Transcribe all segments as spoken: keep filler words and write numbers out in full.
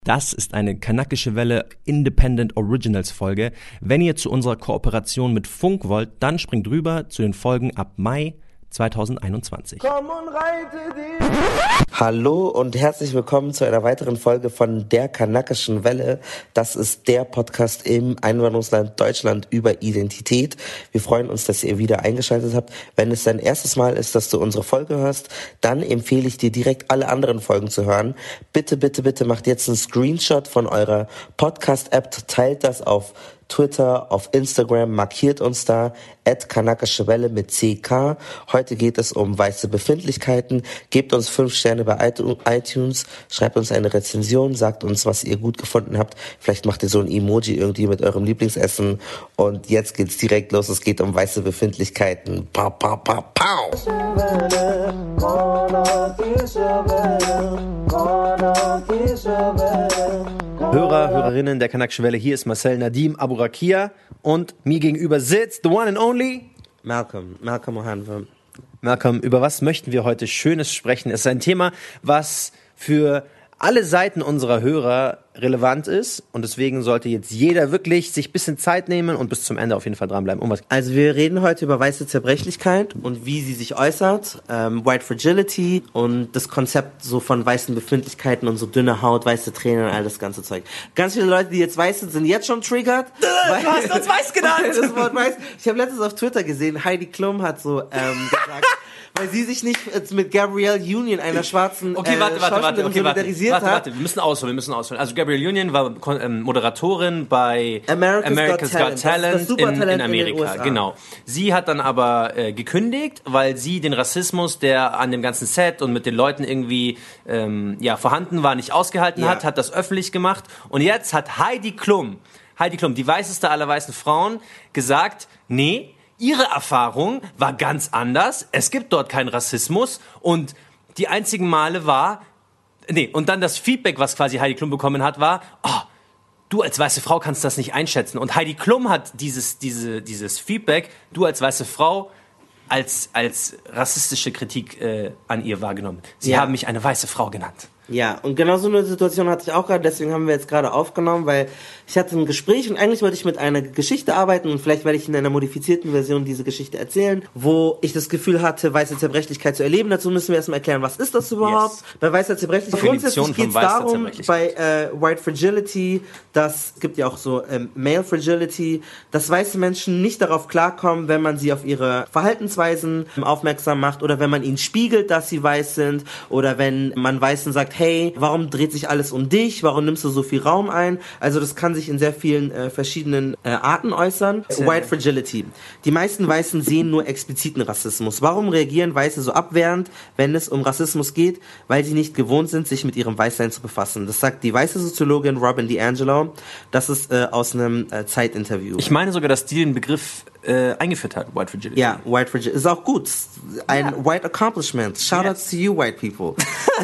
Das ist eine Kanakische Welle Independent Originals Folge. Wenn ihr zu unserer Kooperation mit Funk wollt, dann springt rüber zu den Folgen ab Mai zwanzig einundzwanzig. Komm und reite dich. Hallo und herzlich willkommen zu einer weiteren Folge von der Kanakischen Welle. Das ist der Podcast im Einwanderungsland Deutschland über Identität. Wir freuen uns, dass ihr wieder eingeschaltet habt. Wenn es dein erstes Mal ist, dass du unsere Folge hörst, dann empfehle ich dir direkt alle anderen Folgen zu hören. Bitte, bitte, bitte macht jetzt einen Screenshot von eurer Podcast-App, teilt das auf Twitter, auf Instagram, markiert uns da, at Kanakische Welle mit C K. Heute geht es um weiße Befindlichkeiten. Gebt uns fünf Sterne bei iTunes, schreibt uns eine Rezension, sagt uns, was ihr gut gefunden habt. Vielleicht macht ihr so ein Emoji irgendwie mit eurem Lieblingsessen. Und jetzt geht's direkt los. Es geht um weiße Befindlichkeiten. Pow, pow, pow, pow. Hörer, Hörerinnen der Kanakische Welle, hier ist Marcel Nadim Aburakia und mir gegenüber sitzt the one and only Malcolm, Malcolm Ohanwe. Malcolm, über was möchten wir heute Schönes sprechen? Es ist ein Thema, was für alle Seiten unserer Hörer relevant ist und deswegen sollte jetzt jeder wirklich sich ein bisschen Zeit nehmen und bis zum Ende auf jeden Fall dranbleiben. Um was? Also wir reden heute über weiße Zerbrechlichkeit und wie sie sich äußert, ähm, White Fragility und das Konzept so von weißen Befindlichkeiten und so dünne Haut, weiße Tränen und all das ganze Zeug. Ganz viele Leute, die jetzt weiß sind, sind jetzt schon triggert. Du hast uns weiß genannt! Das Wort weiß. Ich habe letztens auf Twitter gesehen, Heidi Klum hat so ähm, gesagt, weil sie sich nicht mit Gabrielle Union, einer schwarzen okay, warte, äh, warte, warte, okay, solidarisiert warte, hat. warte, warte, wir müssen ausholen, wir müssen ausholen. Also Gabrielle Union war ähm, Moderatorin bei America's, America's Got Talent, Got Talent das in, in Amerika. In den U S A. Genau. Sie hat dann aber äh, gekündigt, weil sie den Rassismus, der an dem ganzen Set und mit den Leuten irgendwie ähm, ja vorhanden war, nicht ausgehalten ja. hat, hat das öffentlich gemacht. Und jetzt hat Heidi Klum, Heidi Klum, die weißeste aller weißen Frauen, gesagt, nee, ihre Erfahrung war ganz anders. Es gibt dort keinen Rassismus und die einzigen Male war, nee, und dann das Feedback, was quasi Heidi Klum bekommen hat, war, oh, du als weiße Frau kannst das nicht einschätzen. Und Heidi Klum hat dieses, diese, dieses Feedback, du als weiße Frau, als, als rassistische Kritik äh, an ihr wahrgenommen. Sie ja. haben mich eine weiße Frau genannt. Ja, und genau so eine Situation hatte ich auch gerade, deswegen haben wir jetzt gerade aufgenommen, weil ich hatte ein Gespräch und eigentlich wollte ich mit einer Geschichte arbeiten und vielleicht werde ich in einer modifizierten Version diese Geschichte erzählen, wo ich das Gefühl hatte, weiße Zerbrechlichkeit zu erleben. Dazu müssen wir erstmal erklären, was ist das überhaupt? Yes. Bei weißer Zerbrechlichkeit grundsätzlich geht es darum, bei äh, White Fragility, das gibt ja auch so ähm, Male Fragility, dass weiße Menschen nicht darauf klarkommen, wenn man sie auf ihre Verhaltensweisen aufmerksam macht oder wenn man ihnen spiegelt, dass sie weiß sind oder wenn man Weißen sagt, hey, warum dreht sich alles um dich? Warum nimmst du so viel Raum ein? Also das kann sich in sehr vielen äh, verschiedenen äh, Arten äußern. Ja. White Fragility. Die meisten Weißen sehen nur expliziten Rassismus. Warum reagieren Weiße so abwehrend, wenn es um Rassismus geht? Weil sie nicht gewohnt sind, sich mit ihrem Weißsein zu befassen. Das sagt die weiße Soziologin Robin DiAngelo. Das ist äh, aus einem äh, Zeitinterview. Ich meine sogar, dass die den Begriff äh, eingeführt hat, White Fragility. Ja, White Fragility. Ist auch gut. Ein ja. White Accomplishment. Shout yes. out to you, white people.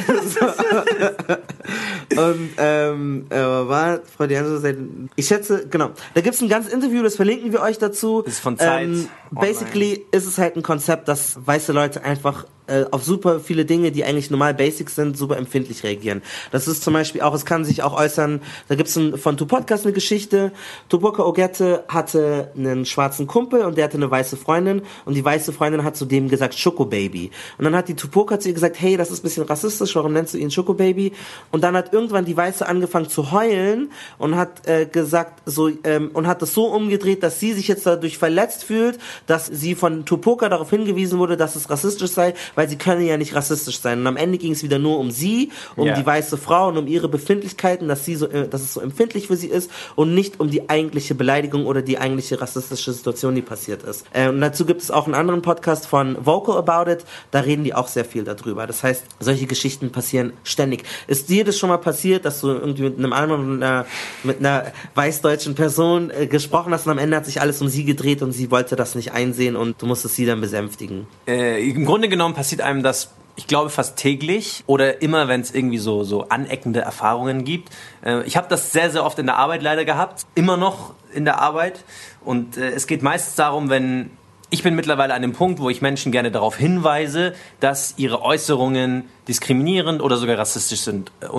Und ähm, äh, war Frau D'Angelo sagt, ich schätze, genau, da gibt's ein ganzes Interview, das verlinken wir euch dazu. Das ist von Zeit. Ähm, basically ist es halt ein Konzept, dass weiße Leute einfach äh, auf super viele Dinge, die eigentlich normal basic sind, super empfindlich reagieren. Das ist zum Beispiel auch, es kann sich auch äußern, da gibt's ein, von Tupac eine Geschichte. Tupac Ogette hatte einen schwarzen Kumpel und der hatte eine weiße Freundin und die weiße Freundin hat zu dem gesagt Schoko Baby. Und dann hat die Tupac zu ihr gesagt, hey, das ist ein bisschen rassistisch, warum nennst du ihn Schoko Baby? Und dann hat irgendwann die Weiße angefangen zu heulen und hat äh, gesagt, so ähm, und hat das so umgedreht, dass sie sich jetzt dadurch verletzt fühlt, dass sie von Tupoka darauf hingewiesen wurde, dass es rassistisch sei, weil sie können ja nicht rassistisch sein. Und am Ende ging es wieder nur um sie, um yeah. die weiße Frau und um ihre Befindlichkeiten, dass sie so, äh, dass es so empfindlich für sie ist und nicht um die eigentliche Beleidigung oder die eigentliche rassistische Situation, die passiert ist. Äh, und dazu gibt es auch einen anderen Podcast von Vocal About It, da reden die auch sehr viel darüber. Das heißt, solche Geschichten passieren ständig. Ist dir das schon mal passiert, dass du irgendwie mit einem anderen, mit einer, mit einer weißdeutschen Person äh, gesprochen hast und am Ende hat sich alles um sie gedreht und sie wollte das nicht einsehen und du musstest sie dann besänftigen? Äh, im Grunde genommen passiert einem das, ich glaube, fast täglich oder immer, wenn es irgendwie so, so aneckende Erfahrungen gibt. Äh, ich habe das sehr, sehr oft in der Arbeit leider gehabt, immer noch in der Arbeit und äh, es geht meistens darum, wenn ich bin mittlerweile an dem Punkt, wo ich Menschen gerne darauf hinweise, dass ihre Äußerungen diskriminierend oder sogar rassistisch sind und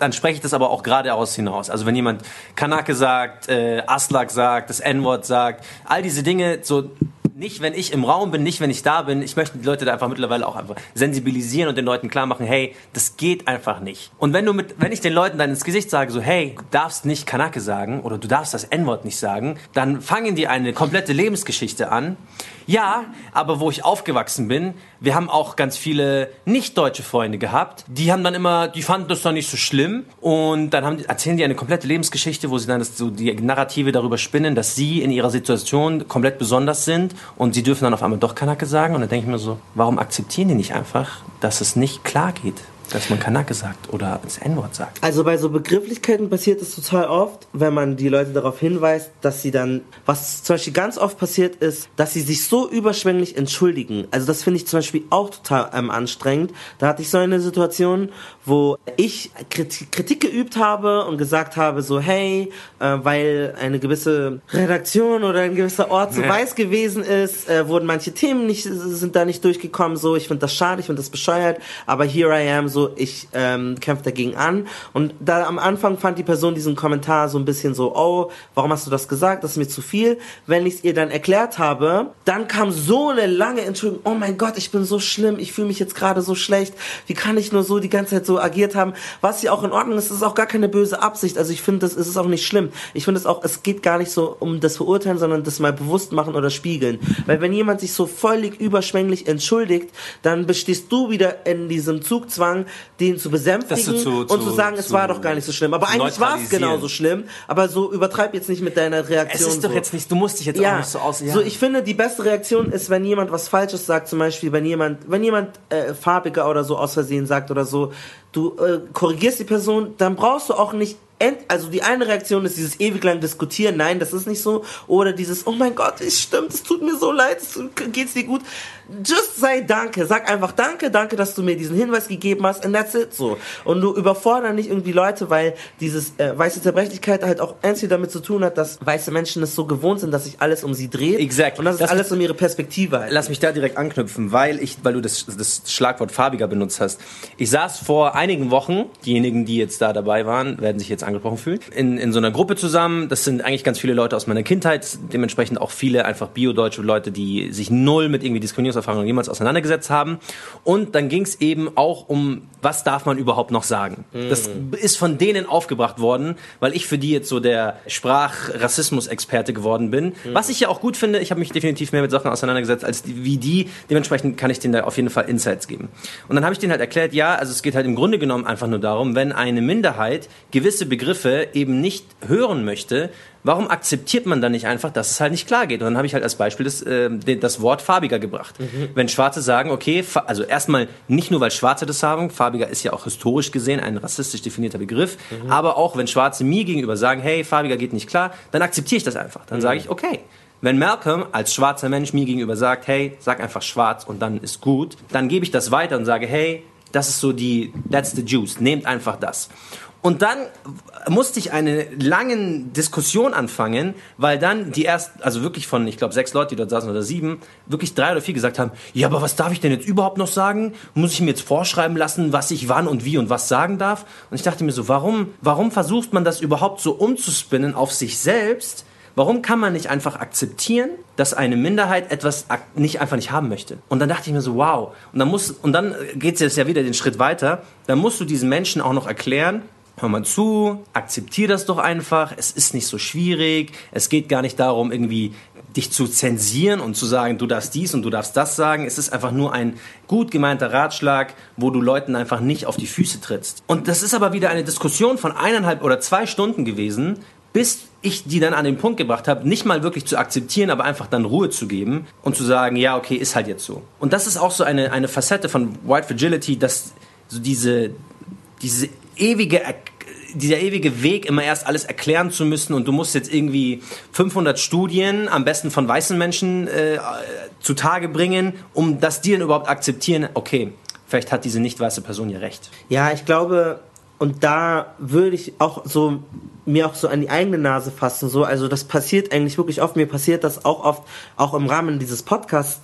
dann spreche ich das aber auch geradeaus hinaus. Also wenn jemand Kanake sagt, äh, Aslak sagt, das N-Wort sagt, all diese Dinge, so nicht, wenn ich im Raum bin, nicht, wenn ich da bin. Ich möchte die Leute da einfach mittlerweile auch einfach sensibilisieren und den Leuten klar machen, hey, das geht einfach nicht. Und wenn du mit, wenn ich den Leuten dann ins Gesicht sage, so, hey, du darfst nicht Kanake sagen oder du darfst das N-Wort nicht sagen, dann fangen die eine komplette Lebensgeschichte an. Ja, aber wo ich aufgewachsen bin, wir haben auch ganz viele nicht-deutsche Freunde gehabt, die haben dann immer, die fanden das dann nicht so schlimm und dann haben die, erzählen die eine komplette Lebensgeschichte, wo sie dann das, so die Narrative darüber spinnen, dass sie in ihrer Situation komplett besonders sind und sie dürfen dann auf einmal doch Kanake sagen und dann denke ich mir so, warum akzeptieren die nicht einfach, dass es nicht klar geht? Dass man Kanake sagt oder das N-Wort sagt. Also bei so Begrifflichkeiten passiert es total oft, wenn man die Leute darauf hinweist, dass sie dann, was zum Beispiel ganz oft passiert ist, dass sie sich so überschwänglich entschuldigen. Also das finde ich zum Beispiel auch total ähm, anstrengend. Da hatte ich so eine Situation, wo ich Kritik, Kritik geübt habe und gesagt habe so, hey, äh, weil eine gewisse Redaktion oder ein gewisser Ort zu ja. weiß gewesen ist, äh, wurden manche Themen nicht, sind da nicht durchgekommen, so, ich finde das schade, ich finde das bescheuert, aber here I am, so, ich ähm, kämpfe dagegen an. Und da am Anfang fand die Person diesen Kommentar so ein bisschen so, oh, warum hast du das gesagt? Das ist mir zu viel. Wenn ich es ihr dann erklärt habe, dann kam so eine lange Entschuldigung, oh mein Gott, ich bin so schlimm, ich fühle mich jetzt gerade so schlecht, wie kann ich nur so die ganze Zeit so agiert haben, was ja auch in Ordnung ist, das ist auch gar keine böse Absicht, also ich finde, das ist auch nicht schlimm. Ich finde es auch, es geht gar nicht so um das Verurteilen, sondern das mal bewusst machen oder spiegeln. Weil wenn jemand sich so völlig überschwänglich entschuldigt, dann bestehst du wieder in diesem Zugzwang, den zu besänftigen zu, und zu, zu sagen, es zu war doch gar nicht so schlimm. Aber eigentlich war es genauso schlimm, aber so übertreib jetzt nicht mit deiner Reaktion. Es ist doch so. jetzt nicht, du musst dich jetzt ja. auch nicht so aus... Ja. So, ich finde, die beste Reaktion ist, wenn jemand was Falsches sagt, zum Beispiel, wenn jemand, wenn jemand äh, farbiger oder so aus Versehen sagt oder so, du äh, korrigierst die Person, dann brauchst du auch nicht, end, also die eine Reaktion ist dieses ewig lang diskutieren, nein, das ist nicht so, oder dieses, oh mein Gott, es stimmt, es tut mir so leid, es geht's dir gut. Just sei Danke, sag einfach Danke, danke, dass du mir diesen Hinweis gegeben hast, and that's it, so. Und du überfordern nicht irgendwie Leute, weil dieses äh, weiße Zerbrechlichkeit halt auch ernstlich damit zu tun hat, dass weiße Menschen es so gewohnt sind, dass sich alles um sie dreht. Exactly. Und dass es alles um ihre Perspektive halt. Lass mich da direkt anknüpfen, weil ich, weil du das, das Schlagwort farbiger benutzt hast. Ich saß vor einigen Wochen, diejenigen, die jetzt da dabei waren, werden sich jetzt angesprochen fühlen, in, in so einer Gruppe zusammen. Das sind eigentlich ganz viele Leute aus meiner Kindheit, dementsprechend auch viele einfach biodeutsche Leute, die sich null mit irgendwie Diskriminierungserfahrungen jemals auseinandergesetzt haben. Und dann ging es eben auch um, was darf man überhaupt noch sagen? Mm. Das ist von denen aufgebracht worden, weil ich für die jetzt so der Sprachrassismus-Experte geworden bin. Mm. Was ich ja auch gut finde, ich habe mich definitiv mehr mit Sachen auseinandergesetzt als die, wie die. Dementsprechend kann ich denen da auf jeden Fall Insights geben. Und dann habe ich denen halt erklärt, ja, also es geht halt im Grunde genommen einfach nur darum, wenn eine Minderheit gewisse Begriffe eben nicht hören möchte, warum akzeptiert man dann nicht einfach, dass es halt nicht klar geht? Und dann habe ich halt als Beispiel das, äh, das Wort farbiger gebracht. Mhm. Wenn Schwarze sagen, okay, fa- also erstmal nicht nur, weil Schwarze das sagen, farbiger ist ja auch historisch gesehen ein rassistisch definierter Begriff, mhm. aber auch wenn Schwarze mir gegenüber sagen, hey, farbiger geht nicht klar, dann akzeptiere ich das einfach. Dann mhm. sage ich, okay. Wenn Malcolm als schwarzer Mensch mir gegenüber sagt, hey, sag einfach schwarz und dann ist gut, dann gebe ich das weiter und sage, hey, das ist so die, that's the juice, nehmt einfach das. Und dann musste ich eine lange Diskussion anfangen, weil dann die erst, also wirklich von, ich glaube, sechs Leute, die dort saßen oder sieben, wirklich drei oder vier gesagt haben, ja, aber was darf ich denn jetzt überhaupt noch sagen? Muss ich mir jetzt vorschreiben lassen, was ich wann und wie und was sagen darf? Und ich dachte mir so, warum, warum versucht man das überhaupt so umzuspinnen auf sich selbst? Warum kann man nicht einfach akzeptieren, dass eine Minderheit etwas nicht einfach nicht haben möchte? Und dann dachte ich mir so, wow. Und dann muss, und dann geht's jetzt ja wieder den Schritt weiter. Dann musst du diesen Menschen auch noch erklären, hör mal zu, akzeptier das doch einfach, es ist nicht so schwierig, es geht gar nicht darum, irgendwie dich zu zensieren und zu sagen, du darfst dies und du darfst das sagen. Es ist einfach nur ein gut gemeinter Ratschlag, wo du Leuten einfach nicht auf die Füße trittst. Und das ist aber wieder eine Diskussion von eineinhalb oder zwei Stunden gewesen, bis ich die dann an den Punkt gebracht habe, nicht mal wirklich zu akzeptieren, aber einfach dann Ruhe zu geben und zu sagen, ja, okay, ist halt jetzt so. Und das ist auch so eine, eine Facette von White Fragility, dass so diese, diese ewige, dieser ewige Weg, immer erst alles erklären zu müssen und du musst jetzt irgendwie fünfhundert Studien, am besten von weißen Menschen, äh, zutage bringen, um dass die dann überhaupt akzeptieren, okay, vielleicht hat diese nicht weiße Person ja recht. Ja, ich glaube, und da würde ich auch so mir auch so an die eigene Nase fassen, so, also das passiert eigentlich wirklich oft, mir passiert das auch oft, auch im Rahmen dieses Podcasts,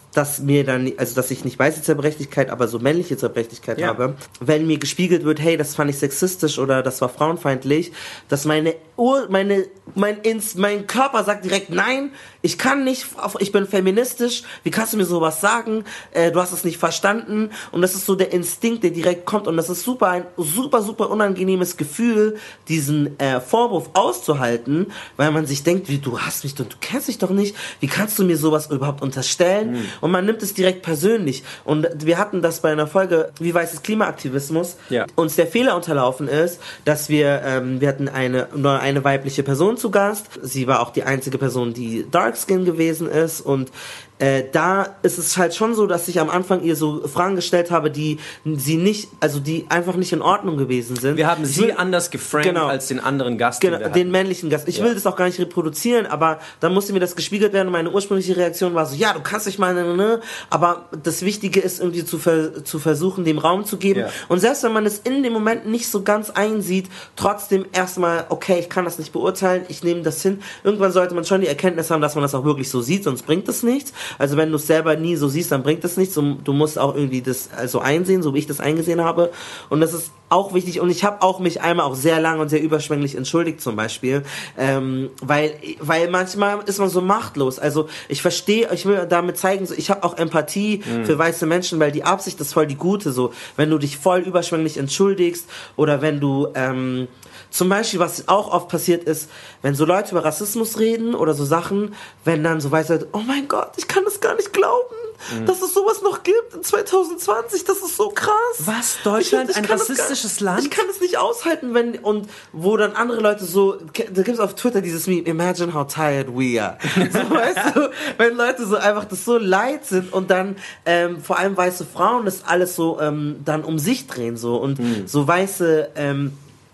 dass mir dann, also dass ich nicht weiße Zerbrechlichkeit, aber so männliche Zerbrechlichkeit ja. habe, wenn mir gespiegelt wird, hey, das fand ich sexistisch oder das war frauenfeindlich, dass meine Ur, meine, mein, ins, mein Körper sagt direkt, nein, ich kann nicht, ich bin feministisch, wie kannst du mir sowas sagen, äh, du hast es nicht verstanden, und das ist so der Instinkt, der direkt kommt, und das ist super, ein super, super unangenehmes Gefühl, diesen äh, Vorwurf auszuhalten, weil man sich denkt, wie, du hast mich, du, du kennst mich doch nicht, wie kannst du mir sowas überhaupt unterstellen? Mhm. Und man nimmt es direkt persönlich. Und wir hatten das bei einer Folge, wie weißes Klimaaktivismus, ja. uns der Fehler unterlaufen ist, dass wir, ähm, wir hatten eine, nur eine weibliche Person zu Gast. Sie war auch die einzige Person, die Darkskin gewesen ist, und Äh, da ist es halt schon so, dass ich am Anfang ihr so Fragen gestellt habe, die sie nicht, also die einfach nicht in Ordnung gewesen sind. Wir haben ich sie will, anders geframed genau, als den anderen Gast. Genau, den, den männlichen Gast. Ich ja. will das auch gar nicht reproduzieren, aber dann musste mir das gespiegelt werden, und meine ursprüngliche Reaktion war so, ja, du kannst dich mal, ne, ne, aber das Wichtige ist irgendwie zu, ver, zu versuchen, dem Raum zu geben. Ja. Und selbst wenn man es in dem Moment nicht so ganz einsieht, trotzdem erstmal, okay, ich kann das nicht beurteilen, ich nehme das hin. Irgendwann sollte man schon die Erkenntnis haben, dass man das auch wirklich so sieht, sonst bringt das nichts. Also wenn du es selber nie so siehst, dann bringt das nichts. Du musst auch irgendwie das also einsehen, so wie ich das eingesehen habe. Und das ist auch wichtig. Und ich habe auch mich einmal auch sehr lang und sehr überschwänglich entschuldigt zum Beispiel, ähm, weil weil manchmal ist man so machtlos. Also ich verstehe, ich will damit zeigen, so, ich habe auch Empathie mhm. für weiße Menschen, weil die Absicht ist voll die gute. So, wenn du dich voll überschwänglich entschuldigst, oder wenn du ähm, zum Beispiel, was auch oft passiert ist, wenn so Leute über Rassismus reden oder so Sachen, wenn dann so weißt du, oh mein Gott, ich kann das gar nicht glauben, mhm. dass es sowas noch gibt in zwanzig zwanzig, das ist so krass. Was? Deutschland, ich, ich ein rassistisches gar, Land? Ich kann es nicht aushalten, wenn, und wo dann andere Leute so, da gibt es auf Twitter dieses Meme, imagine how tired we are. So, weißt du, wenn Leute so einfach das so leid sind, und dann ähm, vor allem weiße Frauen das alles so ähm, dann um sich drehen, so, und mhm. so weiße ähm,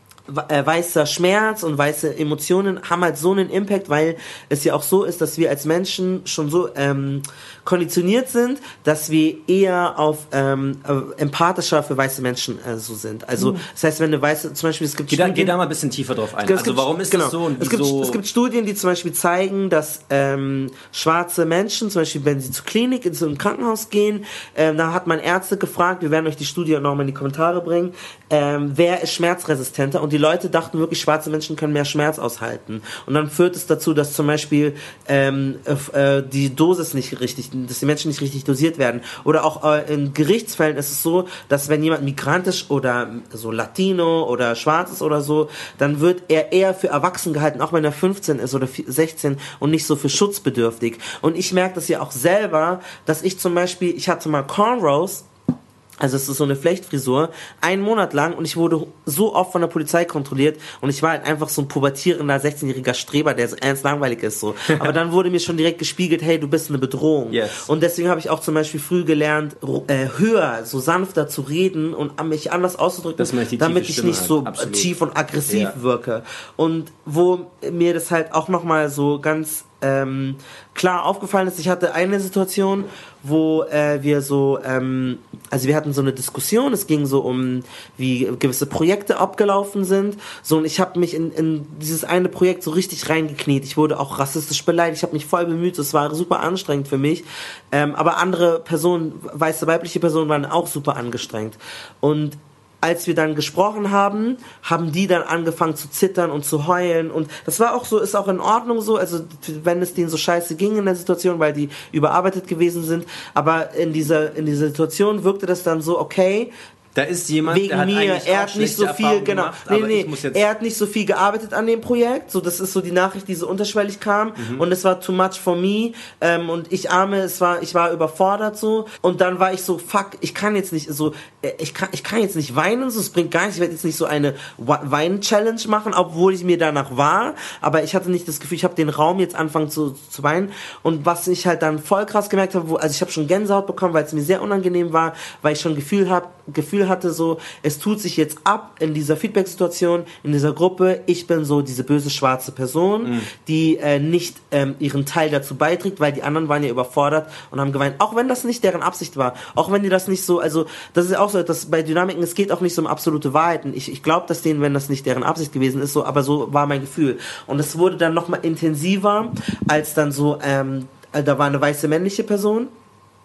weißer Schmerz und weiße Emotionen haben halt so einen Impact, weil es ja auch so ist, dass wir als Menschen schon so ähm, konditioniert sind, dass wir eher auf ähm, empathischer für weiße Menschen äh, so sind. Also mhm. das heißt, wenn eine weiße, zum Beispiel es gibt geh Studien, da, geh da mal ein bisschen tiefer drauf ein. Es also gibt, warum ist genau, das so und es gibt, wieso? Es gibt Studien, die zum Beispiel zeigen, dass ähm, schwarze Menschen, zum Beispiel wenn sie zur Klinik, in so ein Krankenhaus gehen, ähm, da hat man Ärzte gefragt, wir werden euch die Studie nochmal in die Kommentare bringen, ähm, wer ist schmerzresistenter, und die Leute dachten wirklich, schwarze Menschen können mehr Schmerz aushalten. Und dann führt es dazu, dass zum Beispiel ähm, äh, die Dosis nicht richtig, dass die Menschen nicht richtig dosiert werden. Oder auch äh, in Gerichtsfällen ist es so, dass wenn jemand migrantisch oder so Latino oder schwarz ist oder so, dann wird er eher für erwachsen gehalten, auch wenn er fünfzehn ist oder sechzehn, und nicht so für schutzbedürftig. Und ich merke das ja auch selber, dass ich zum Beispiel, ich hatte mal Cornrows, also es ist so eine Flechtfrisur, einen Monat lang, und ich wurde so oft von der Polizei kontrolliert, und ich war halt einfach so ein pubertierender sechzehnjähriger Streber, der so ernst langweilig ist, so. Aber dann wurde mir schon direkt gespiegelt, hey, du bist eine Bedrohung. Yes. Und deswegen habe ich auch zum Beispiel früh gelernt, äh, höher, so sanfter zu reden und mich anders auszudrücken, damit ich nicht so Absolut. tief und aggressiv ja. wirke. Und wo mir das halt auch nochmal so ganz ähm, klar aufgefallen ist, ich hatte eine Situation, wo äh, wir so, ähm, also wir hatten so eine Diskussion, es ging so um, wie gewisse Projekte abgelaufen sind, so, und ich habe mich in, in dieses eine Projekt so richtig reingekniet, ich wurde auch rassistisch beleidigt, ich habe mich voll bemüht, es war super anstrengend für mich, ähm, aber andere Personen, weiße weibliche Personen waren auch super angestrengt, und als wir dann gesprochen haben, haben die dann angefangen zu zittern und zu heulen, und das war auch so, ist auch in Ordnung so, also wenn es denen so scheiße ging in der Situation, weil die überarbeitet gewesen sind, aber in dieser, in dieser Situation wirkte das dann so, okay, da ist jemand, wegen der hat mir, eigentlich er auch hat nicht so schlechte viel, Erfahrungen genau, gemacht, nee, aber nee, ich muss jetzt er hat nicht so viel gearbeitet an dem Projekt, so, das ist so die Nachricht, die so unterschwellig kam, mhm. und es war too much for me, ähm, und ich arme, es war, ich war überfordert so, und dann war ich so, fuck, ich kann jetzt nicht so, ich kann, ich kann jetzt nicht weinen, so, es bringt gar nichts, ich werde jetzt nicht so eine Wein-Challenge machen, obwohl ich mir danach war, aber ich hatte nicht das Gefühl, ich habe den Raum jetzt anfangen zu, zu weinen, und was ich halt dann voll krass gemerkt habe, wo, also ich habe schon Gänsehaut bekommen, weil es mir sehr unangenehm war, weil ich schon Gefühl hab, Gefühl hatte so, es tut sich jetzt ab in dieser Feedback-Situation, in dieser Gruppe, ich bin so diese böse schwarze Person, mhm. die äh, nicht ähm, ihren Teil dazu beiträgt, weil die anderen waren ja überfordert und haben geweint, auch wenn das nicht deren Absicht war, auch wenn die das nicht so, also das ist ja auch so, dass bei Dynamiken, es geht auch nicht so um absolute Wahrheiten, ich, ich glaube das denen, wenn das nicht deren Absicht gewesen ist, so, aber so war mein Gefühl, und es wurde dann nochmal intensiver, als dann so, ähm, da war eine weiße männliche Person,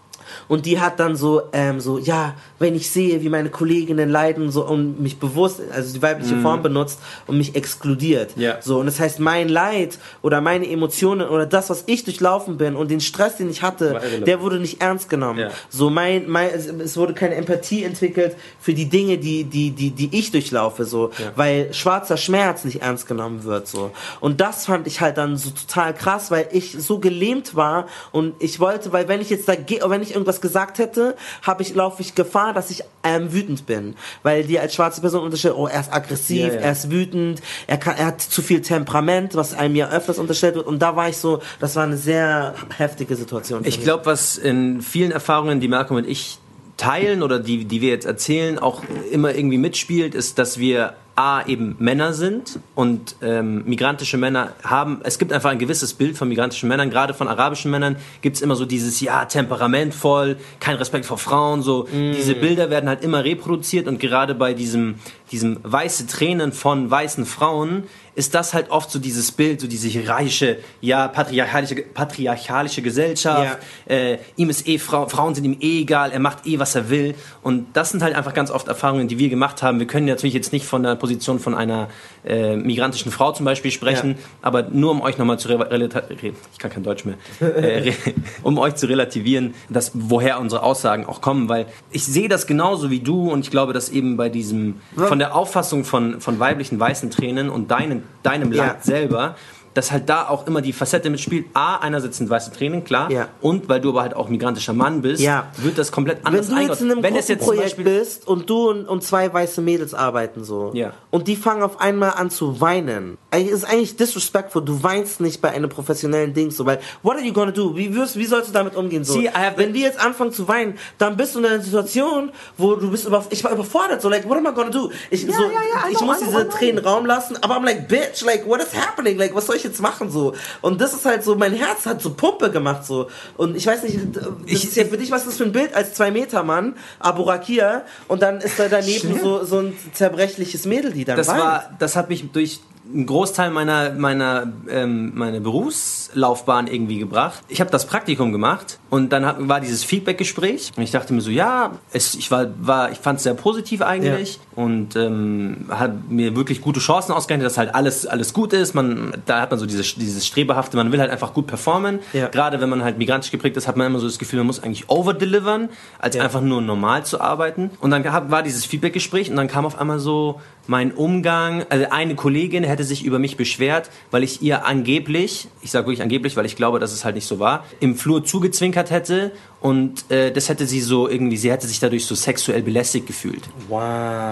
Und die hat dann so, ähm, so, ja, wenn ich sehe, wie meine Kolleginnen leiden, so, und mich bewusst, also die weibliche mm. Form benutzt und mich exkludiert. Yeah. So, und das heißt, mein Leid oder meine Emotionen oder das, was ich durchlaufen bin und den Stress, den ich hatte, der wurde nicht ernst genommen. Yeah. So, mein, mein, es, es wurde keine Empathie entwickelt für die Dinge, die, die, die, die ich durchlaufe, so, yeah. weil schwarzer Schmerz nicht ernst genommen wird, so. Und das fand ich halt dann so total krass, weil ich so gelähmt war und ich wollte, weil wenn ich jetzt da gehe, wenn ich irgendwas gesagt hätte, habe ich, laufe ich Gefahr, dass ich ähm, wütend bin, weil die als schwarze Person unterstellt, oh, er ist aggressiv, ja, ja. er ist wütend, er kann, er hat zu viel Temperament, was einem ja öfters unterstellt wird, und da war ich so, das war eine sehr heftige Situation. Ich glaube, was in vielen Erfahrungen, die Malcolm und ich teilen oder die, die wir jetzt erzählen, auch immer irgendwie mitspielt, ist, dass wir A, eben Männer sind und ähm, migrantische Männer haben, es gibt einfach ein gewisses Bild von migrantischen Männern, gerade von arabischen Männern gibt es immer so dieses, ja, temperamentvoll, kein Respekt vor Frauen, so, mm. diese Bilder werden halt immer reproduziert, und gerade bei diesem, diesem weiße Tränen von weißen Frauen ist das halt oft so dieses Bild, so diese hierarchische, ja, patriarchalische, patriarchalische Gesellschaft, ja. äh, ihm ist eh, Frau, Frauen sind ihm eh egal, er macht eh, was er will, und das sind halt einfach ganz oft Erfahrungen, die wir gemacht haben. Wir können natürlich jetzt nicht von der Position von einer äh, migrantischen Frau zum Beispiel sprechen, ja. aber nur um euch nochmal zu relativieren, ich kann kein Deutsch mehr, äh, um euch zu relativieren, dass, woher unsere Aussagen auch kommen, weil ich sehe das genauso wie du, und ich glaube, dass eben bei diesem, von der Auffassung von, von weiblichen weißen Tränen und deinen, deinem Land ja. selber, dass halt da auch immer die Facette mitspielt. A, einerseits sind weiße Tränen, klar. Ja. Und weil du aber halt auch migrantischer Mann bist, ja. wird das komplett anders eingeordnet. Wenn du jetzt in einem Wenn Gruppenprojekt bist und du und, und zwei weiße Mädels arbeiten so, ja. und die fangen auf einmal an zu weinen. Es ist eigentlich disrespectful. Du weinst nicht bei einem professionellen Ding so, weil what are you gonna do? Wie, wirst, wie sollst du damit umgehen? So? See, wenn die jetzt anfangen zu weinen, dann bist du in einer Situation, wo du bist über, ich war überfordert. So, like, what am I gonna do? Ich, ja, so, ja, ja, ich know, muss diese know, Tränen Raum lassen, aber I'm like, bitch, like, what is happening? Like, was soll ich jetzt machen so? Und das ist halt so, mein Herz hat so Pumpe gemacht so. Und ich weiß nicht, das ich, ist ja für dich, was ist das für ein Bild als zwei Meter Mann, Abu Rakia, und dann ist da daneben so, so ein zerbrechliches Mädel, die dann das weint. war, das hat mich durch einen Großteil meiner meiner ähm, meine Berufslaufbahn irgendwie gebracht. Ich habe das Praktikum gemacht, und dann hab, war dieses Feedback-Gespräch, und ich dachte mir so, ja, es, ich war war ich fand es sehr positiv eigentlich, ja. und ähm, hat mir wirklich gute Chancen ausgerechnet, dass halt alles alles gut ist. Man da hat man so dieses dieses Strebehafte, man will halt einfach gut performen. Ja. Gerade wenn man halt migrantisch geprägt ist, hat man immer so das Gefühl, man muss eigentlich overdelivern, als ja. einfach nur normal zu arbeiten. Und dann gab, war dieses Feedback-Gespräch, und dann kam auf einmal so mein Umgang, also eine Kollegin hätte sich über mich beschwert, weil ich ihr angeblich, ich sage wirklich angeblich, weil ich glaube, dass es halt nicht so war, im Flur zugezwinkert hätte, und äh, das hätte sie so irgendwie, sie hätte sich dadurch so sexuell belästigt gefühlt. Wow.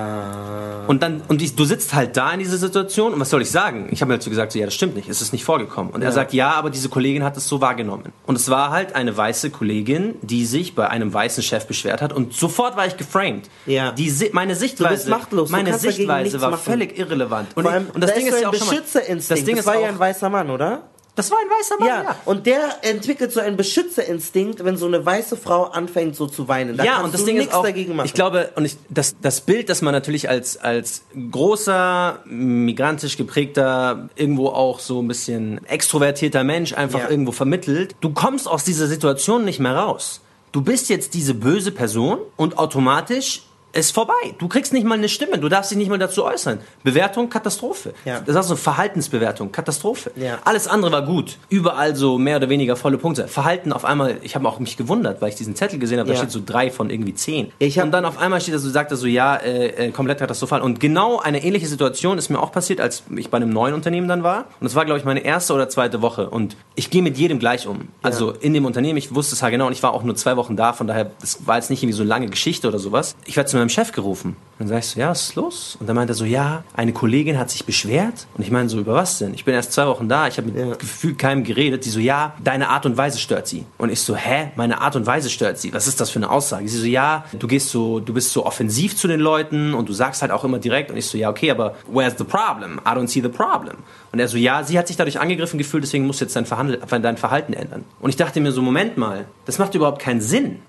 Und dann, und ich, du sitzt halt da in dieser Situation, und was soll ich sagen? Ich habe mir dazu gesagt, so, ja, das stimmt nicht, es ist nicht vorgekommen. Und ja. er sagt, ja, aber diese Kollegin hat es so wahrgenommen. Und es war halt eine weiße Kollegin, die sich bei einem weißen Chef beschwert hat, und sofort war ich geframed. Ja. Die, meine Sichtweise, du bist machtlos. meine du Sichtweise war machen. völlig irrelevant. Und, allem, ich, und das Ding ist ja auch ein Beschützerinstinkt. Das, Ding das war ist ja ein weißer Mann, oder? Das war ein weißer Mann, ja. ja. Und der entwickelt so einen Beschützerinstinkt, wenn so eine weiße Frau anfängt so zu weinen. Da ja, und das Ding ist auch, dagegen machen. Ich glaube, und ich, das, das Bild, das man natürlich als, als großer, migrantisch geprägter, irgendwo auch so ein bisschen extrovertierter Mensch einfach ja. irgendwo vermittelt, du kommst aus dieser Situation nicht mehr raus. Du bist jetzt diese böse Person, und automatisch ist vorbei. Du kriegst nicht mal eine Stimme. Du darfst dich nicht mal dazu äußern. Bewertung, Katastrophe. Ja. Das ist also Verhaltensbewertung, Katastrophe. Ja. Alles andere war gut. Überall so mehr oder weniger volle Punkte. Verhalten auf einmal, ich habe auch mich gewundert, weil ich diesen Zettel gesehen habe, ja. da steht so drei von irgendwie zehn. Ich und dann auf einmal steht da so, sagt er so, ja, äh, komplett katastrophal. Und genau eine ähnliche Situation ist mir auch passiert, als ich bei einem neuen Unternehmen dann war. Und das war, glaube ich, meine erste oder zweite Woche. Und ich gehe mit jedem gleich um. Also ja. in dem Unternehmen, ich wusste es ja genau, und ich war auch nur zwei Wochen da, von daher, das war jetzt nicht irgendwie so eine lange Geschichte oder sowas. Ich werde zu meinem Chef gerufen. Dann sag ich so, ja, was ist los? Und dann meint er so, ja, eine Kollegin hat sich beschwert. Und ich meine so, über was denn? Ich bin erst zwei Wochen da, ich habe mit ja. gefühlt keinem geredet. Die so, ja, deine Art und Weise stört sie. Und ich so, hä? Meine Art und Weise stört sie? Was ist das für eine Aussage? Sie so, ja, du gehst so, du bist so offensiv zu den Leuten, und du sagst halt auch immer direkt. Und ich so, ja, okay, aber where's the problem? I don't see the problem. Und er so, ja, sie hat sich dadurch angegriffen gefühlt, deswegen musst du jetzt dein, Verhandel- dein Verhalten ändern. Und ich dachte mir so, Moment mal, das macht überhaupt keinen Sinn.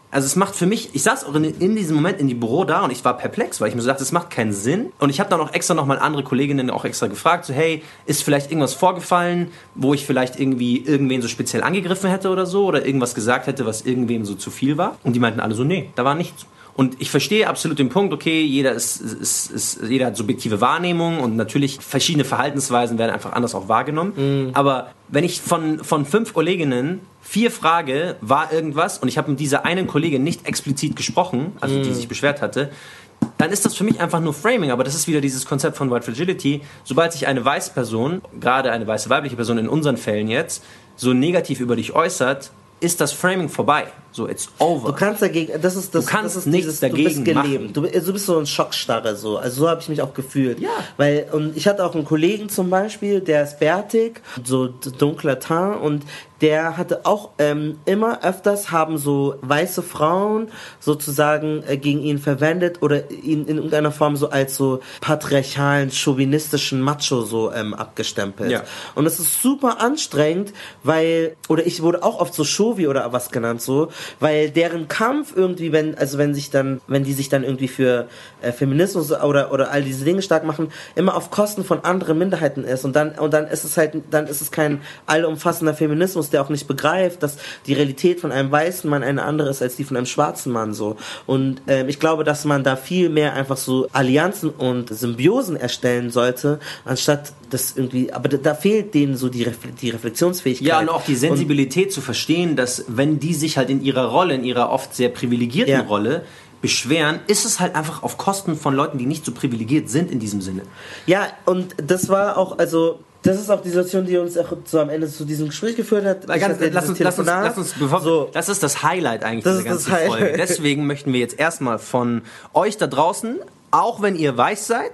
Also es macht für mich, ich saß auch in, in diesem Moment in die Büro da und ich war perplex, weil ich mir so dachte, das macht keinen Sinn. Und ich habe dann auch extra nochmal andere Kolleginnen auch extra gefragt, so hey, ist vielleicht irgendwas vorgefallen, wo ich vielleicht irgendwie irgendwen so speziell angegriffen hätte oder so oder irgendwas gesagt hätte, was irgendwem so zu viel war. Und die meinten alle so, nee, da war nichts. Und ich verstehe absolut den Punkt, okay, jeder ist, ist, ist, jeder hat subjektive Wahrnehmung und natürlich verschiedene Verhaltensweisen werden einfach anders auch wahrgenommen. Mhm. Aber wenn ich von, von fünf Kolleginnen vier frage, war irgendwas und ich habe mit dieser einen Kollegin nicht explizit gesprochen, also mhm. die sich beschwert hatte, dann ist das für mich einfach nur Framing. Aber das ist wieder dieses Konzept von White Fragility. Sobald sich eine weiße Person, gerade eine weiße weibliche Person in unseren Fällen jetzt, so negativ über dich äußert, ist das Framing vorbei. So, it's over. Du kannst dagegen, das ist das, du kannst das ist nichts dieses, dagegen du bist gelebt. machen. Du, du bist so ein Schockstarre, so. Also so habe ich mich auch gefühlt. Ja. Weil, und ich hatte auch einen Kollegen zum Beispiel, der ist bärtig, so dunkler Teint und der hatte auch ähm, immer öfters haben so weiße Frauen sozusagen äh, gegen ihn verwendet oder ihn in irgendeiner Form so als so patriarchalen, chauvinistischen Macho so ähm, abgestempelt. Ja. Und das ist super anstrengend, weil, oder ich wurde auch oft so Chauvi oder was genannt so, weil deren Kampf irgendwie, wenn, also wenn sich dann, wenn die sich dann irgendwie für äh, Feminismus oder, oder all diese Dinge stark machen, immer auf Kosten von anderen Minderheiten ist und dann, und dann ist es halt, dann ist es kein allumfassender Feminismus, der auch nicht begreift, dass die Realität von einem weißen Mann eine andere ist als die von einem schwarzen Mann so. Und ähm, ich glaube, dass man da viel mehr einfach so Allianzen und Symbiosen erstellen sollte, anstatt das irgendwie, aber da, da fehlt denen so die, Refle- die Reflexionsfähigkeit. Ja, und auch die Sensibilität und, zu verstehen, dass wenn die sich halt in ihrer Rolle, in ihrer oft sehr privilegierten ja. Rolle beschweren, ist es halt einfach auf Kosten von Leuten, die nicht so privilegiert sind in diesem Sinne. Ja, und das war auch, also das ist auch die Situation, die uns auch so am Ende zu diesem Gespräch geführt hat. Ganz, lass, uns, lass, uns, lass uns, bevor, so, das ist das Highlight eigentlich dieser ganzen Folge. Deswegen möchten wir jetzt erstmal von euch da draußen, auch wenn ihr weiß seid,